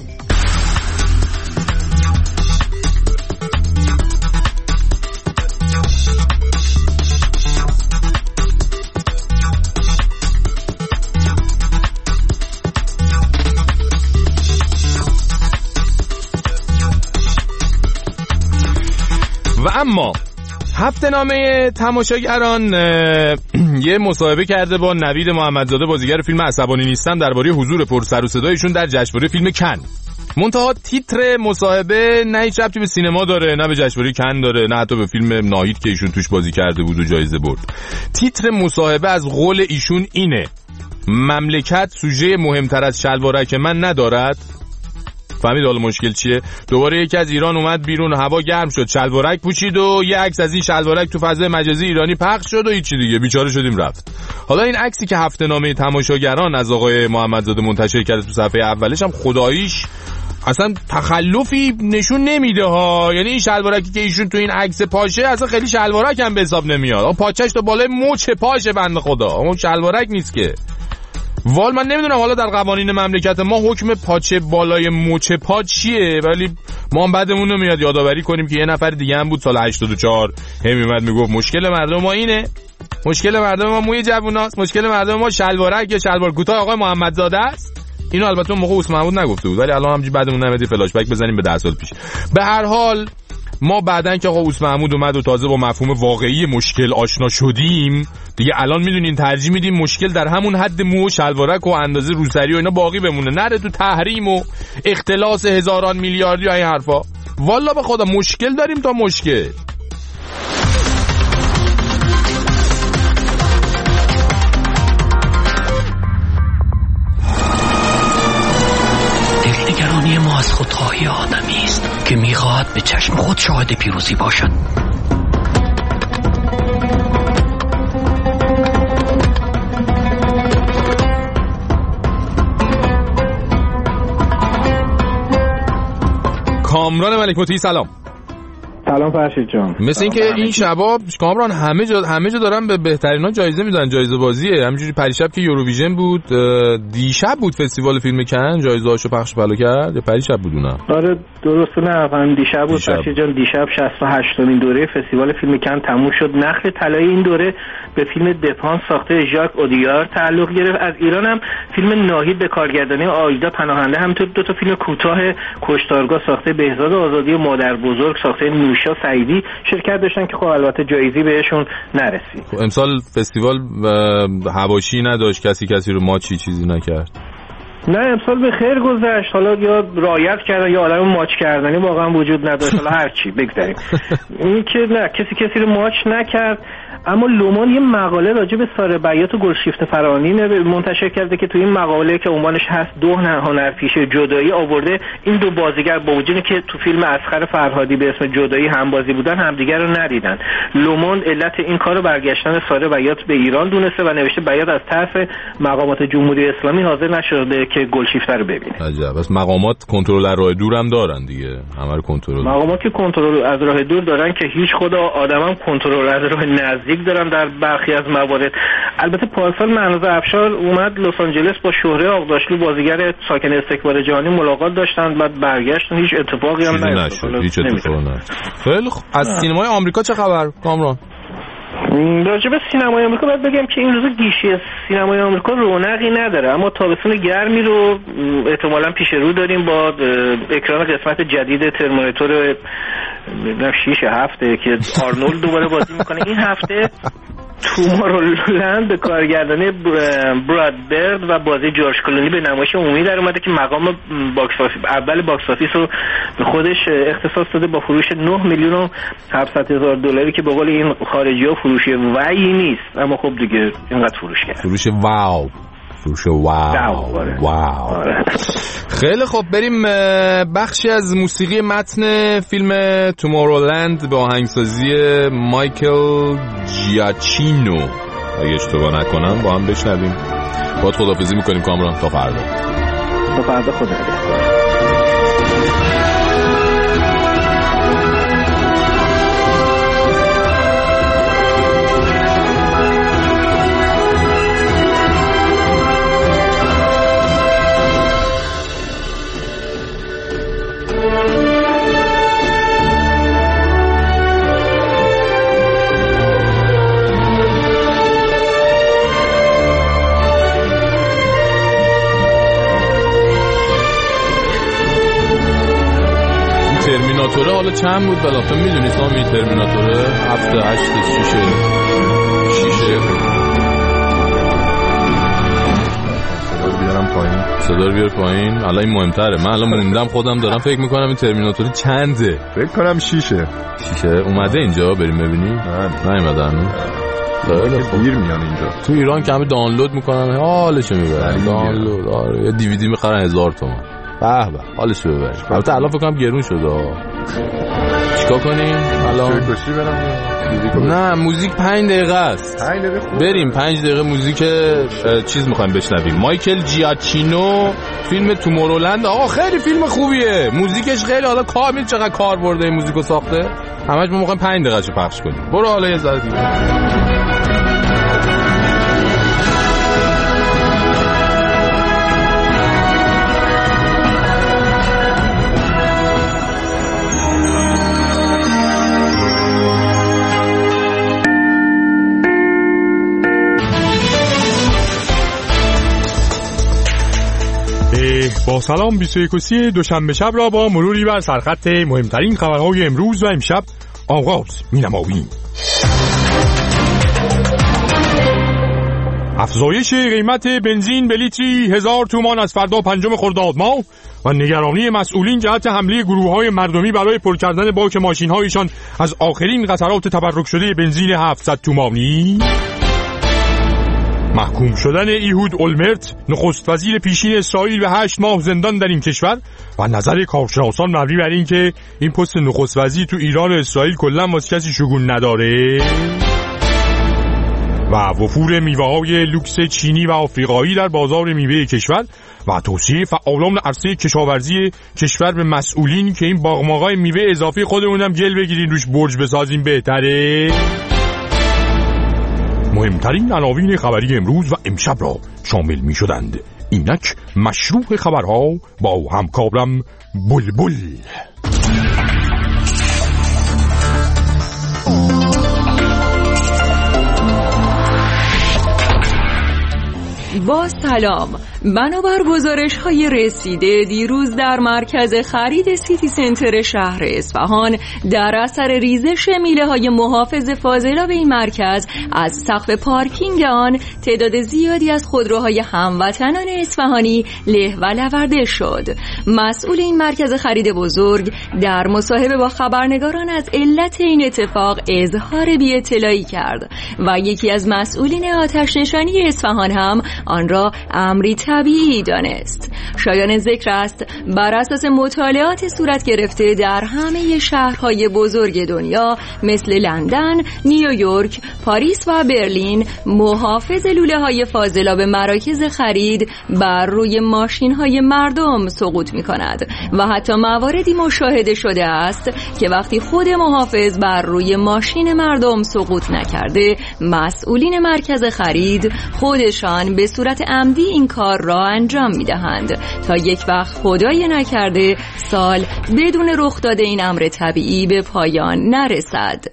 و اما هفته نامه تماشاگران یه مصاحبه کرده با نوید محمدزاده بازیگر فیلم عصبانی نیستم درباره حضور پرسر و صدایشون در جشنواره فیلم کن. منتها تیتر مصاحبه نه هیچ ربطی به سینما داره، نه به جشنواره کن داره، نه حتی به فیلم ناهید که ایشون توش بازی کرده بود و جایزه برد. تیتر مصاحبه از قول ایشون اینه: مملکت سوژه مهمتر از شلوارک من ندارد. فهمید حالا مشکل چیه؟ دوباره یکی از ایران اومد بیرون، هوا گرم شد، شلوارک پوشید و یه عکس از این شلوارک تو فضای مجازی ایرانی پخش شد و هیچی دیگه، بیچاره شدیم رفت. حالا این عکسی که هفته نامه تماشاگران از آقای محمدزاده منتشر کرده تو صفحه اولش هم خداییش اصلا تخلفی نشون نمیده ها. یعنی این شلوارکی که ایشون تو این عکس پاشه اصلا خیلی شلوارک هم به حساب نمیاد. اون پاچش تا بالای مچ پاشه بنده خدا، اون شلوارک نیست که. وال من نمیدونم حالا در قوانین مملکت ما حکم پاچه بالای مچ پا چیه، ولی ما هم بعدمون نمیاد یادآوری کنیم که یه نفر دیگه هم بود سال 84 میومد میگفت مشکل مردم ما اینه، مشکل مردم ما موی جووناست، مشکل مردم ما شلوارک یا شلوار کوتاه آقای محمدزاده است. اینو البته اون موقع عثمان محمود نگفته بود، ولی الان همینجوری بعدمون نمیاد فلاش بک بزنیم به 10 سال پیش. به هر حال ما بعدن که آقا عثمان محمود اومد و تازه با مفهوم واقعی مشکل آشنا شدیم دیگه، الان میدونین ترجیح میدیم مشکل در همون حد مو و شلوارک و اندازه روسری و اینا باقی بمونه، نره تو تحریم و اختلاس هزاران میلیاردی و این حرفا. والا به خدا مشکل داریم تا مشکل. دلنگرانی ما از خودخواهی آدمی است که میخواهد به چشم خود شاهد پیروزی باشد. کامران ملک مطیعی سلام. سلام فرشید جان. مثل اینکه این شبا کامران همه جا دارن به بهترینا جایزه میدن، جایزه بازیه. همینجوری پریشب که یوروویژن بود، دیشب بود فستیوال فیلم کن جایزه‌اشو پخش پلو کرد، یا پریشب بود اونم؟ آره درسته، نه دیشب بود فرشید جان. دیشب 68مین دوره فستیوال فیلم کن تموم شد. نخل طلایی این دوره به فیلم دپان ساخته ژاک اودیار تعلق گرفت. از ایران هم فیلم ناهید به کارگردانی آیدا پناهنده، همینطور دو تا فیلم کوتاه کشتارگاه ساخته بهزاد آزادی و مادر بزرگ ساخته نوشا سعیدی شرکت داشتن که خب البته جایزی بهشون نرسید. امسال فستیوال حواشی نداشت، کسی رو ماچی چیزی نکرد. نه امسال به خیر گذشت. حالا یا رعایت کردن یا آدم ماچ کردنی واقعا وجود نداشت. حالا هر چی بگذاریم. این که نه کسی رو ماچ نکرد. اما لومان یه مقاله راجع به ساره بیات و گلشیفته فرانی منتشر کرده که توی این مقاله که عنوانش هست دو هنرپیشه جدایی آورده این دو بازیگر با وجودی که تو فیلم اصغر فرهادی به اسم جدایی هم بازی بودن همدیگر رو ندیدن. لومان علت این کارو برگشتن ساره بیات به ایران دونسته و نوشته بیات از طرف مقامات جمهوری اسلامی حاضر نشده که گلشیفته رو ببینه. عجب. بس مقامات کنترل از راه دور هم دارن دیگه، همه رو کنترل. مقامات که کنترل از راه دور دارن که هیچ خدا آدمم کنترل از راه نزدیک دارن در برخی از موارد. البته پارسال مهناز افشار اومد لس آنجلس با شهره آقداشلو بازیگر ساکن استکبار جهانی ملاقات داشتن، بعد برگشتن، هیچ اتفاقی هم نیفتاد. هیچ اتفاقی نه. خیلی خوب. از سینمای آمریکا چه خبر کامران؟ راجع به سینمای آمریکا باید بگم که این روزا گیشه سینمای آمریکا رونقی نداره، اما تابستون گرمی رو احتمالاً پیش رو داریم با اکران قسمت جدید ترمیناتور 6 که آرنولد دوباره بازی میکنه. این هفته تومارولند به کارگردانی براد برد و بازی جورج کلونی به نمایش عمومی در اومده که مقام اول باکس آفیس رو به خودش اختصاص داده با فروش $9,700,000 که به قول این خارجی‌ها فروش وعی نیست، اما خب دیگه اینقدر فروش کرد. فروش واو. خیلی خب بریم بخشی از موسیقی متن فیلم تومورولند به آهنگسازی مایکل جیاچینو اگه اشتباه نکنم با هم بشنویم. باید خداحافظی میکنیم کامران تا فردا. خدا نگهدار. ترمیناتوره حالا چند بود بلافه میدونی سامی؟ ترمیناتوره 7 8 6 صدا رو بیار پایین. الان این مهمتره. من الان موندم خودم دارم فکر میکنم این ترمیناتوری چنده. فکر کنم 6 اومده اینجا بریم ببینیم. نیومدن. دیر میان اینجا. تو ایران که همه دانلود میکنن حالشو میبرن. دانلود آره یه دیویدی میخرن 1000 تومان. به به حالشو ببرن. البته الان فکر کنم گرون شده. چیکار کنیم الان؟ نه موزیک 5 دقیقه است. بریم 5 دقیقه موزیک چیز میخوایم بشنویم. مایکل جیاچینو فیلم تومورولند. آقا خیلی فیلم خوبیه، موزیکش خیلی حالا کامل چقدر کار برده این موزیکو ساخته. همش ما میخوایم 5 دقیقه شو پخش کنیم. برو حالا یه ذره دیگه. با سلام 21 دوشنبه شب را با مروری بر سرخط مهمترین خبرهای امروز و امشب آغاز می‌نماییم. افزایش قیمت بنزین به لیتری 1000 تومان از فردا 5 خرداد ماه و نگرانی مسئولین جهت حمله گروه‌های مردمی برای پر کردن باک ماشین‌هایشان از آخرین قطرات تبرک شده بنزین 700 تومانی. محکوم شدن ایهود اولمرت نخست وزیر پیشین اسرائیل به 8 ماه زندان در این کشور و نظر کارشناسان مبنی بر این که این پست نخست وزیر تو ایران و اسرائیل کلا واسه کسی شگون نداره. و وفور میوه‌های لوکس چینی و آفریقایی در بازار میوه کشور و توصیه فعالان عرصه کشاورزی کشور به مسئولین که این باغماغای میوه اضافی خودمونم گل بگیرین روش برج بسازیم بهتره. مهمترین عناوین خبری امروز و امشب را شامل می شدند. اینک مشروع خبرها با همکارم بلبل. با سلام. بنابر گزارش‌های رسیده دیروز در مرکز خرید سیتی سنتر شهر اصفهان در اثر ریزش میله‌های محافظ فاضلاب این مرکز از سقف پارکینگ آن تعداد زیادی از خودروهای هموطنان اصفهانی له و لورده شد. مسئول این مرکز خرید بزرگ در مصاحبه با خبرنگاران از علت این اتفاق اظهار بی‌اطلاعی کرد و یکی از مسئولین آتش نشانی اصفهان هم آن را امری طبیعی دانست. شایان ذکر است بر اساس مطالعات صورت گرفته در همه شهرهای بزرگ دنیا مثل لندن، نیویورک، پاریس و برلین محافظ لوله‌های فاضلاب مراکز خرید بر روی ماشین‌های مردم سقوط می‌کند و حتی مواردی مشاهده شده است که وقتی خود محافظ بر روی ماشین مردم سقوط نکرده مسئولین مرکز خرید خودشان به صورت عمدی این کار را انجام می‌دهند تا یک وقت خدای نکرده سال بدون رخ داده این امر طبیعی به پایان نرسد.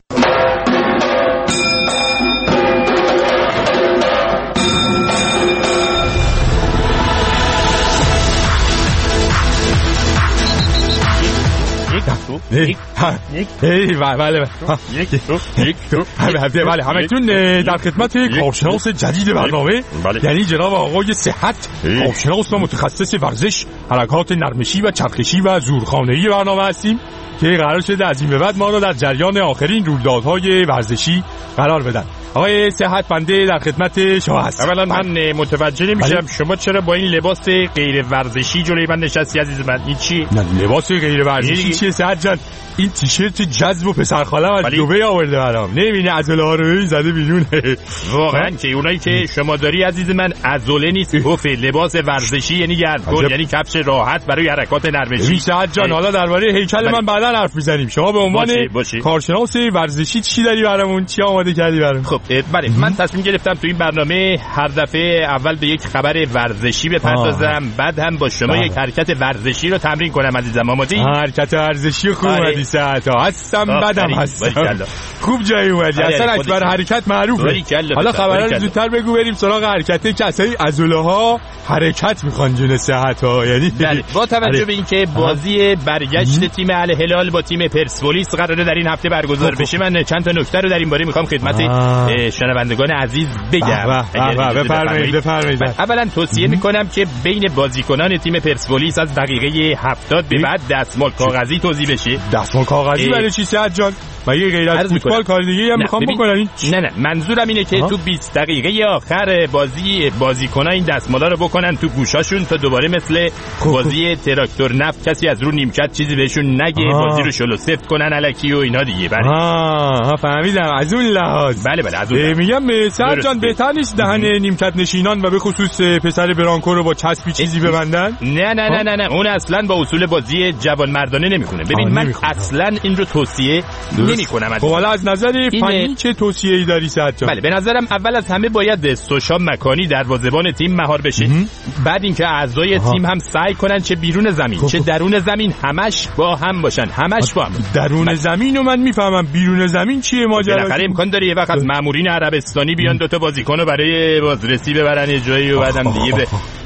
بله همتون در خدمت کارشناس جدید برنامه یعنی جناب آقای صحت، کارشناس و متخصص ورزش، حرکات نرمشی و چرخشی و زورخانه‌ای برنامه هستیم که قرار شده از این به بعد ما را در جریان آخرین رویدادهای ورزشی قرار بدن. آقای صحت بنده در خدمت شما هستم. اولا من متوجه نمیشم شما چرا با این لباس غیر ورزشی جلوی من نشستی عزیز من؟ این چی؟ نه لباس غیر ورزشی چیه صحت جان؟ این تیشرت جذب و پسر خالم از دبی آورده برام. نمیبینی عضله‌ها رو زده بیرون؟ واقعا که اونایی که شما داری عزیز من عضله نیست، توف لباس ورزشی یعنی گردکن، یعنی کفش راحت برای حرکات نرمشی. صحت جان حالا درباره هیکل من بعدا حرف میزنیم. شما به عنوان کارشناس ورزشی چی داری برامون؟ چی آماده کردی برام؟ خب بله من تصمیم گرفتم تو این برنامه هر دفعه اول به یک خبر ورزشی بپردازم، بعد هم با شما یک حرکت ورزشی رو تمرین کنم عزیزم. آماده ای؟ حرکت ورزشی خوبه اومدی ساعت ها هستم بدم هستم خوب جایی اومدی اصلا اکبر حرکت معروفه. حالا خبرها رو زودتر بگو بریم سراغ حرکته که اصلا عضله ها حرکت میخوان جون صحت ها. یعنی با توجه به اینکه بازی برگشت تیم الهلال با تیم پرسپولیس قراره در این هفته برگزار بشه من چند تا نکته رو در این باره میخوام خدمت شنوندگان عزیز بگم. بفرمایید. اولا توصیه میکنم که بین بازیکنان تیم پرسپولیس از دقیقه 70 به بعد دستمال کاغذی توزیع بشه. دستمال کاغذی برای چی سعد جان؟ مگه غیر از فوتبال کار دیگه هم میخوام بکنن؟ نه منظورم اینه که تو 20 دقیقه آخر بازیکن‌ها این دستمالا رو بکنن تو گوشاشون تا دوباره مثل بازی تراکتور نفت کسی از رو نیمکت چیزی بهشون نگه بازی رو شلو سفت کنن الکی و اینا دیگه. بله فهمیدم از اون لحاظ. بله از اون میگم سعد جان بهتر نیست دهن نیمکت نشینان و به خصوص پسر برانکو رو با چسبی چیزی ببندن؟ نه اون اصلا با اصول بازی جوانمردانه نمیخونه. ببین من اصلا این رو توصیه نمی‌کنم. خب حالا از نظر فنی چه توصیه‌ای داری سعد جان؟ بله به نظرم اول از همه باید سوشا مکانی دروازه‌بان تیم مهار بشه. بعد اینکه اعضای تیم هم سعی کنن چه بیرون زمین چه درون زمین همش با هم باشن. همش با هم. درون زمین رو من میفهمم، بیرون زمین چیه ماجرا؟ بالاخره امکان داره یه وقت از مامورین عربستانی بیان دوتا بازیکنو برای بازرسی ببرن یه جایی و بعدم دیگه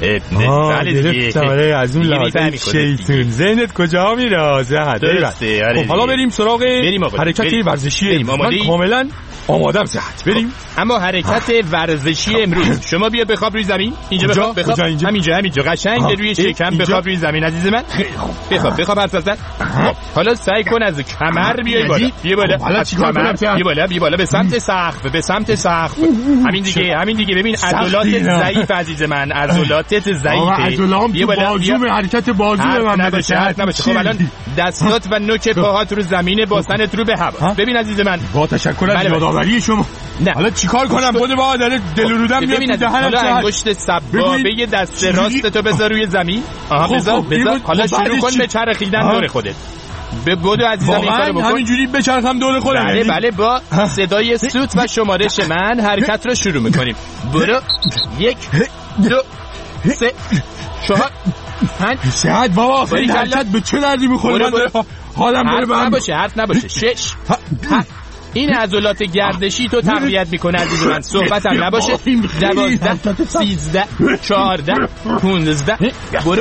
به از اون لحاظ شیطون ذهنت کجا میره؟ خب حالا بریم سراغ حرکت ورزشی. من کاملا آمادم صحت. بریم. اما حرکت ورزشی امروز شما بیا بخواب روی زمین. اینجا بخواب. همینجا قشنگ روی شکم بخواب روی زمین عزیز من. بخواب حرف بزن. حالا سعی کن از کمر بیای بالا. از کمر بیا بالا به سمت سقف. همین دیگه ببین عضلات ضعیف عزیز من، عضلاتت ضعیفه. بیا بالا. حرکت بازو من نباشه. خب الان دستات و نوک پاهات رو زمین با سنت رو به هوا. ببین عزیز من با تشکر از یادآوری شما. حالا چیکار کنم؟ خود با داره دلورودم میاد دهنم. حالا انگشت سبابه دست راست تو بذار روی زمین. بذار. حالا شروع کن به چرخیدن دور خودت. به بدو عزیزم این کارو بکن. همینجوری بچرخم دور خودم. بله با صدای سوت و شمارش من حرکت رو شروع میکنیم. برو 1 2 3 4 5 سعد بابا این حرکت به چه دردی میخوره؟ حالم داره به هم حرف نباشه 6 این عضلات گردشی تو تقویت میکنه عزیز من. صحبتم نباشه. 12 13 14 15 برو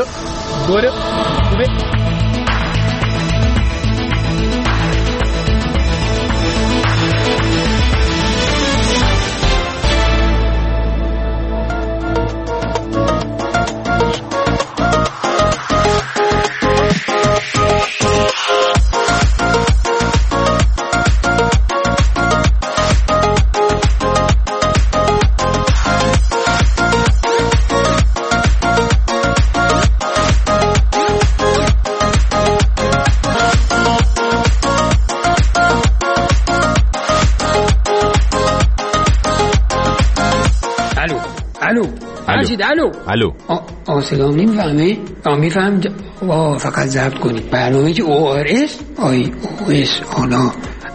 الو صدام نمیفهمه؟ میفهم. فقط ضبط کنید برنامه که ORS آنا.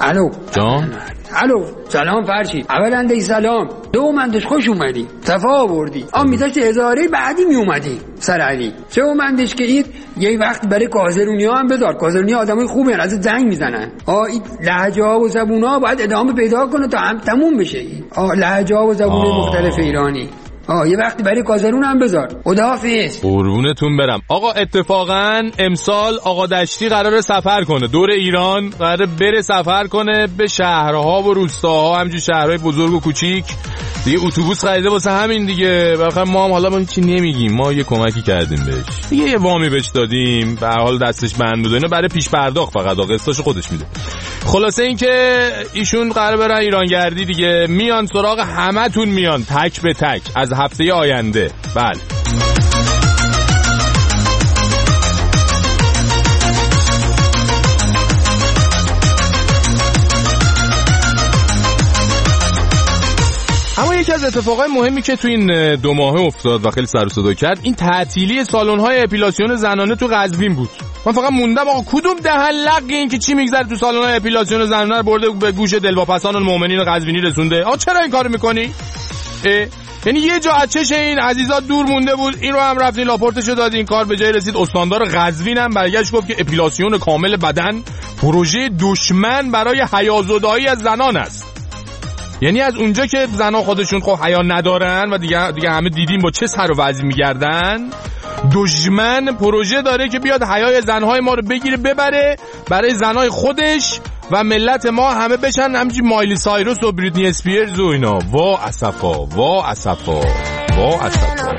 الو سلام فرشید. اولا سلام. دومندش خوش اومدی، صفا آوردی. میذاشت هزاره بعدی میومدی سر علی. سومندش که این یه وقت برای کازرونی ها هم بذار. کازرونی آدمای خوبی هن، از زنگ میزنن. این لهجه ها و زبون ها باید ادامه پیدا کنه تا هم تموم بشه. لهجه ها و زبون مختلف ایرانی. یه وقتی برای کازرون هم بذار. خداحافظ. قربونتون برم. آقا اتفاقا امسال آقا دشتی قراره سفر کنه دور ایران، قراره بره سفر کنه به شهرها و روستاها، همینجور شهرهای بزرگ و کوچیک دیگه. اتوبوس خریده واسه همین دیگه. بالاخره ما هم حالا ما چی نمیگیم، ما یه کمکی کردیم بهش دیگه، یه وامی بهش دادیم، به هر حال دستش بند بود اینا، برای پیش پرداخت فقط قسطاشو خودش میده. خلاصه این که ایشون قراره برن ایرانگردی دیگه، میان سراغ همتون، میان تک به تک از هفته آینده. بله اما یکی از اتفاقای مهمی که تو این 2 ماهه افتاد و خیلی سر و صدا کرد، این تعطیلی سالن‌های اپیلاسیون زنانه تو قزوین بود. من فقط موندم آقا کدوم دهن لق این که چی میگذره تو سالن‌های اپیلاسیون زنانه رو برده به گوش دلواپسان المؤمنین قزوینی رسونده. آقا چرا این کارو میکنی؟ یعنی یه جا از چش این عزیزا دور مونده بود، این رو هم رفتین لاپورتشو دادین، کار به جای رسید. استاندار قزوین هم برگشت گفت که اپیلاسیون کامل بدن پروژه دشمن برای حیازدایی از زنان است. یعنی از اونجا که زنان خودشون خب حیا ندارن و دیگه همه دیدیم با چه سر و وضعی میگردن، دشمن پروژه داره که بیاد حیای زنهای ما رو بگیره ببره برای زنهای خودش و ملت ما همه بشن همچین مایلی سایروس و بریتنی اسپیرز و اینا. وا اسفا، وا اسفا، وا اسفا.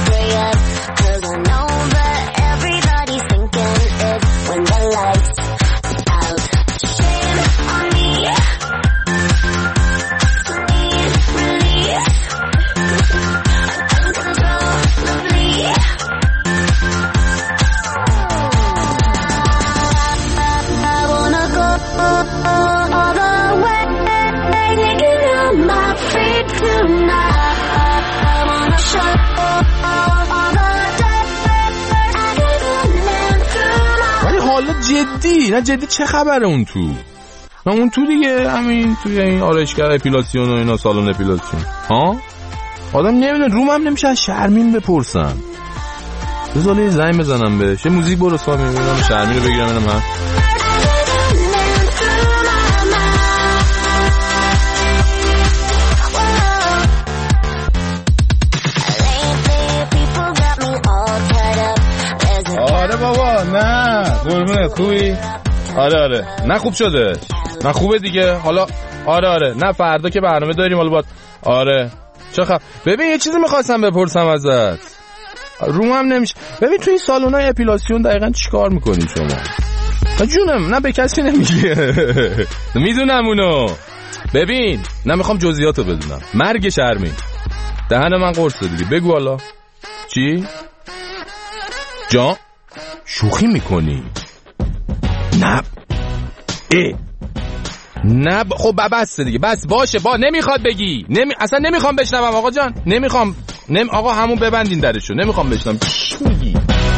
جدی چه خبره اون تو؟ نه اون تو دیگه همین توی این آرایشگاه اپیلاسیون و اینا، سالن اپیلاسیون ها. آدم نمیدونه، روم هم نمیشه از شرمین بپرسم. بذار زنگ بزنم بهش، یه موزیک برو سامی ببینم شرمین رو بگیرم اینم هم. آره بابا، نه قربونت خوبی؟ آره نه خوب شده، نه خوبه دیگه حالا. آره نه فردا که برنامه داریم حالا باید. آره چه خبر؟ ببین یه چیزی میخواستم بپرسم ازت، روم هم نمیشه. ببین تو این سالونای اپیلاسیون دقیقاً چیکار میکنی شما؟ جونم نه به کسی نمیگه. میدونم اونو. ببین نمیخوام جزئیاتو بدونم. مرگ شرمین دهن من قرصه دیگه، بگو حالا چی؟ جا شوخی میکنی؟ نه نه خب بس دیگه، بس باشه نمیخواد بگی، اصلا نمیخوام بشنوم آقا جان، نمیخوام آقا همون ببندین درشو، نمیخوام بشنوم چی میگی.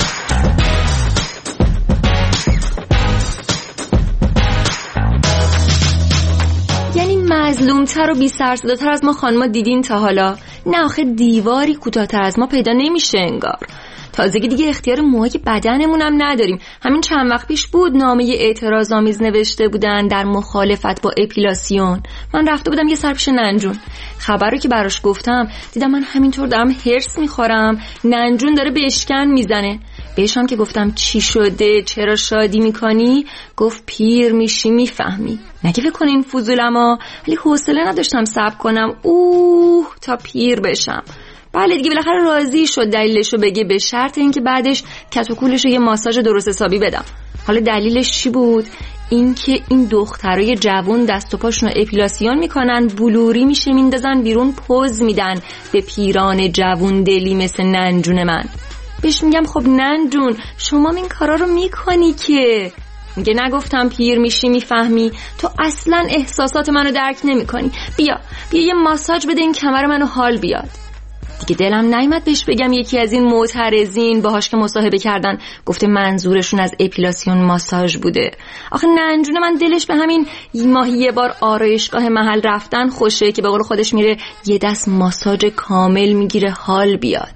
یعنی مظلومتر و بی سرصداتر از ما خانما دیدین تا حالا؟ نه آخه دیواری کوتاه‌تر از ما پیدا نمیشه انگار. تازگی دیگه اختیار موهای بدنمون هم نداریم. همین چند وقت پیش بود نامه اعتراض‌آمیز نوشته بودن در مخالفت با اپیلاسیون. من رفته بودم یه سر پیش ننجون، خبر رو که براش گفتم دیدم من همینطور دارم هرس میخورم، ننجون داره بشکن میزنه. بهشم که گفتم چی شده، چرا شادی میکنی، گفت پیر میشی میفهمی. نگه فکر کنین فضولما، ولی حوصله نداشتم صبر کنم تا پیر بشم. بله دیگه بالاخره راضی شد دلیلشو بگه، به شرط اینکه بعدش کت و کولشو یه ماساژ درست حسابی بدم. حالا دلیلش چی بود؟ اینکه این دخترای جوون دست و پاشونو اپیلاسیون میکنن، بلوری میشه میندازن بیرون، پوز میدن به پیران جوون دلی مثل ننجون من. بهش میگم خب ننجون شما این کارا رو میکنی که؟ میگه نگفتم پیر میشی میفهمی، تو اصلا احساسات منو درک نمیکنی، بیا یه ماساژ بده این کمر منو حال بیاد. دیگه دلم نیامد بهش بگم یکی از این معترضین باهاش که مصاحبه کردن گفته منظورشون از اپیلاسیون ماساژ بوده. آخه ننجون من دلش به همین ماهی یه بار آرایشگاه محل رفتن خوشه که به قول خودش میره یه دست ماساژ کامل میگیره حال بیاد.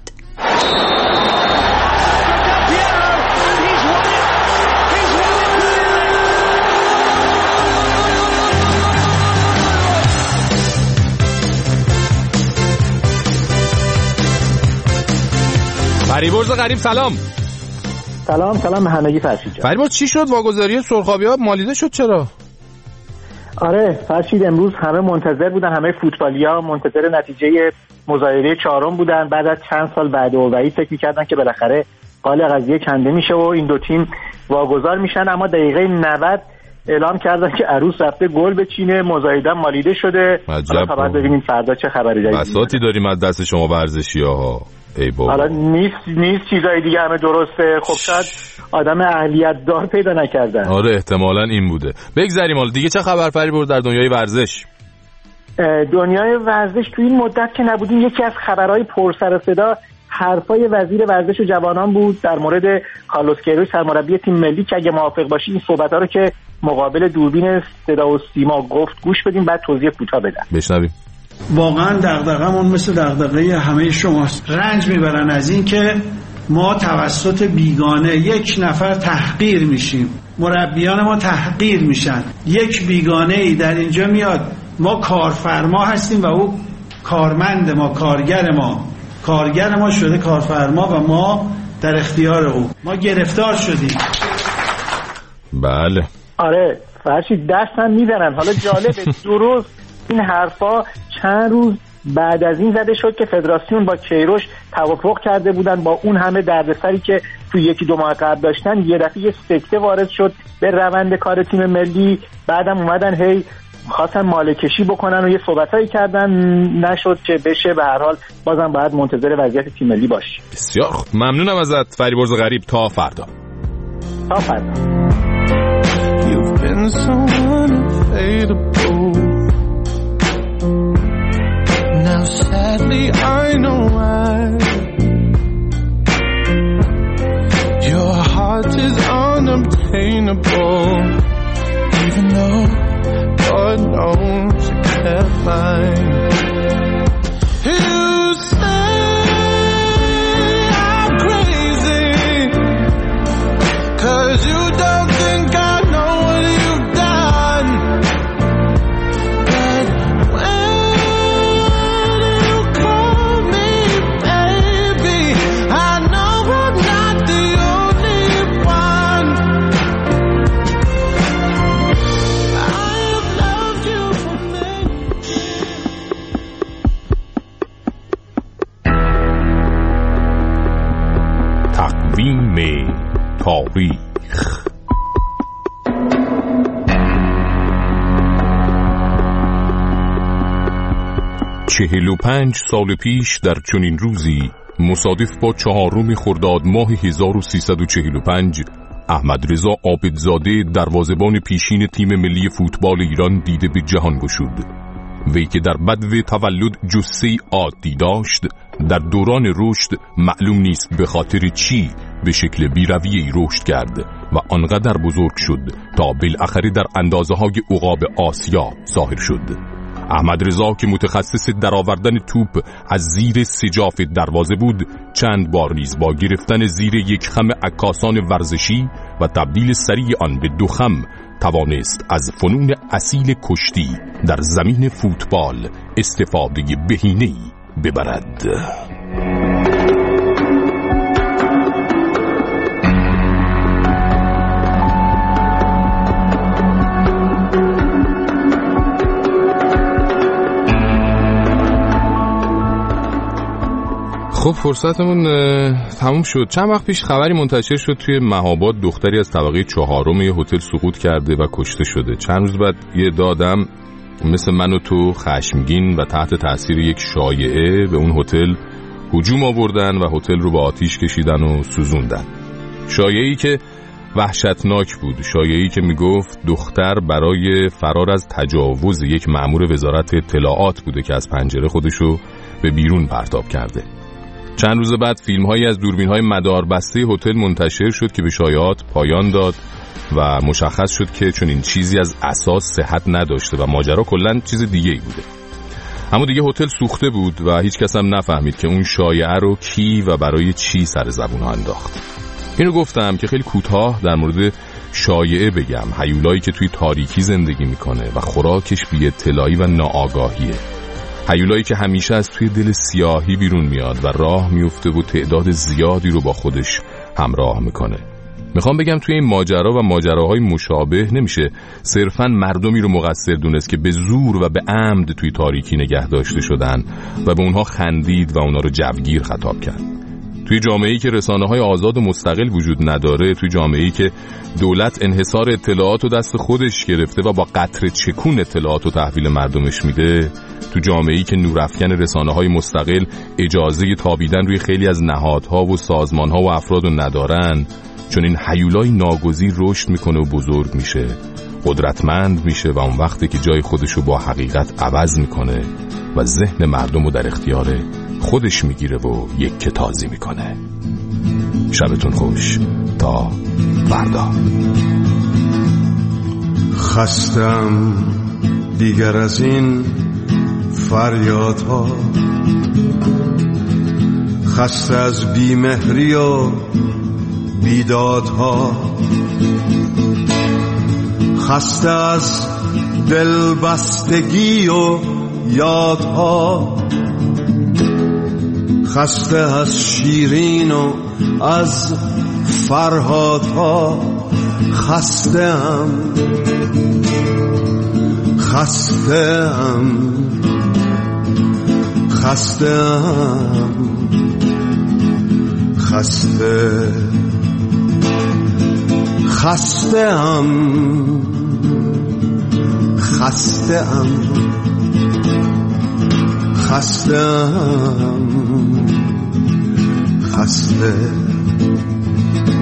فریبرز غریب سلام به همگی فرشید جان. فریبرز چی شد واگذاری سرخابی‌ها مالیده شد چرا؟ آره فرشید امروز همه منتظر بودن، همه فوتبالیا منتظر نتیجه مظاهره چهارم بودن. بعد از چند سال بعد اوضاعی فکر می‌کردن که بالاخره قال قضیه کنده میشه و این دو تیم واگذار میشن، اما دقیقه 90 اعلام کردن که عروس رفته گل بچینه، مزایده مالیده شده. حالا خبر ببینیم فردا چه خبری جدیدی. بساطی داریم از دست شما ورزشی‌ها. ای بابا حالا نیست چیزای دیگه همه درسته. خب شاید آدم اهلیت دار پیدا نکردن. آره احتمالاً این بوده. بگذریم حالا دیگه چه خبر فریبرز در دنیای ورزش؟ دنیای ورزش تو این مدت که نبودیم یکی از خبرهای پر سر و صدا حرفای وزیر ورزش و جوانان بود در مورد کارلوس کیروش سرمربی تیم ملی که اگه موافق باشی این صحبت‌ها رو که مقابل دوربین صدا و سیما گفت گوش بدیم بعد توضیح کوتاه بدم. بشنویم. واقعا دغدغه‌مون مثل دغدغه همه شماست. رنج میبرن از این که ما توسط بیگانه یک نفر تحقیر میشیم. مربیان ما تحقیر میشن. یک بیگانه ای در اینجا میاد ما کارفرما هستیم و او کارمند ما، کارگر ما شده کارفرما و ما در اختیار او. ما گرفتار شدیم. بله آره فرشید دستم میزنن. حالا جالبه درست این حرفا چند روز بعد از این زده شد که فدراسیون با کیروش توافق کرده بودن با اون همه دردسری که تو یکی دو ماه قبل داشتن یه دفعه یه سکته وارد شد به روند کار تیم ملی. بعدم اومدن هی خواستن مالکشی بکنن و یه صحبتایی کردن نشد که بشه. به هر حال بازم باید منتظر وضعیت تیم ملی باشیم. بسیار خوب ممنونم ازت فریبرز غریب. تا فردا. You've been so unavailable. Now sadly I know why. Your heart is unobtainable. Even though God knows you can't find. You say I'm crazy 'cause you don't think I know what you've done. But when you call me baby, I know I'm not the only one. I've loved you for many. تقویم تاریخ 45 سال پیش در چنین روزی مصادف با 4 خرداد ماه 1345 احمد رضا عابدزاده دروازه‌بان پیشین تیم ملی فوتبال ایران دیده به جهان گشود. وی که در بدو تولد جثه‌ای عادی داشت در دوران رشد معلوم نیست به خاطر چی به شکل بی‌رویه‌ای رشد کرد و آنقدر بزرگ شد تا بالاخره در اندازه‌های عقاب آسیا ظاهر شد. احمد رضا که متخصص درآوردن توپ از زیر سجاف دروازه بود چند بار نیز با گرفتن زیر یک خم عکاسان ورزشی و تبدیل سریع آن به 2 خم توانست از فنون اصیل کشتی در زمین فوتبال استفاده بهینه‌ای ببرد. خب فرصتمون تموم شد. چند وقت پیش خبری منتشر شد توی مهاباد دختری از طبقه 4 یه هتل سقوط کرده و کشته شده. چند روز بعد یه دادم مثل من و تو خشمگین و تحت تاثیر یک شایعه به اون هتل هجوم آوردن و هتل رو با آتیش کشیدن و سوزوندن. شایعه‌ای که وحشتناک بود، شایعه‌ای که میگفت دختر برای فرار از تجاوز یک مأمور وزارت اطلاعات بوده که از پنجره خودشو به بیرون پرتاب کرده. چند روز بعد فیلم‌هایی از دوربین‌های مداربسته هتل منتشر شد که به شایعات پایان داد و مشخص شد که چون این چیزی از اساس صحت نداشته و ماجرا کلاً چیز دیگه‌ای بوده. اما دیگه هتل سوخته بود و هیچ کس هم نفهمید که اون شایعه رو کی و برای چی سر زبون انداخت. اینو گفتم که خیلی کوتاه در مورد شایعه بگم، هیولایی که توی تاریکی زندگی میکنه و خوراکش بی اطلاعی و ناآگاهیه. هیولایی که همیشه از توی دل سیاهی بیرون میاد و راه میفته و تعداد زیادی رو با خودش همراه میکنه. میخوام بگم توی این ماجرا و ماجراهای مشابه نمیشه صرفاً مردمی رو مقصر دونست که به زور و به عمد توی تاریکی نگه داشته شدن و به اونها خندید و اونها رو جوگیر خطاب کرد. توی جامعه‌ای که رسانه‌های آزاد و مستقل وجود نداره، توی جامعه‌ای که دولت انحصار اطلاعات و دست خودش گرفته و با قطره چکون اطلاعات و تحویل مردمش میده، تو جامعه‌ای که نورافکن رسانه‌های مستقل اجازه تابیدن روی خیلی از نهادها و سازمان‌ها و افراد رو ندارن، چون این هیولای ناگزیر رشد میکنه و بزرگ میشه، قدرتمند میشه و اون وقتی که جای خودشو با حقیقت عوض میکنه و ذهن مردم رو در اختیار خودش میگیره و یک کتازی میکنه. شبتون خوش تا فردا. خستم دیگر از این فریادها، خسته از بیمهری و بیدادها، خسته از دلبستگی و یادها، خسته از شیرین و از فرهادها، خسته‌ام خسته‌ام خسته‌ام خسته خسته‌ام خسته‌ام خسته‌ام خسته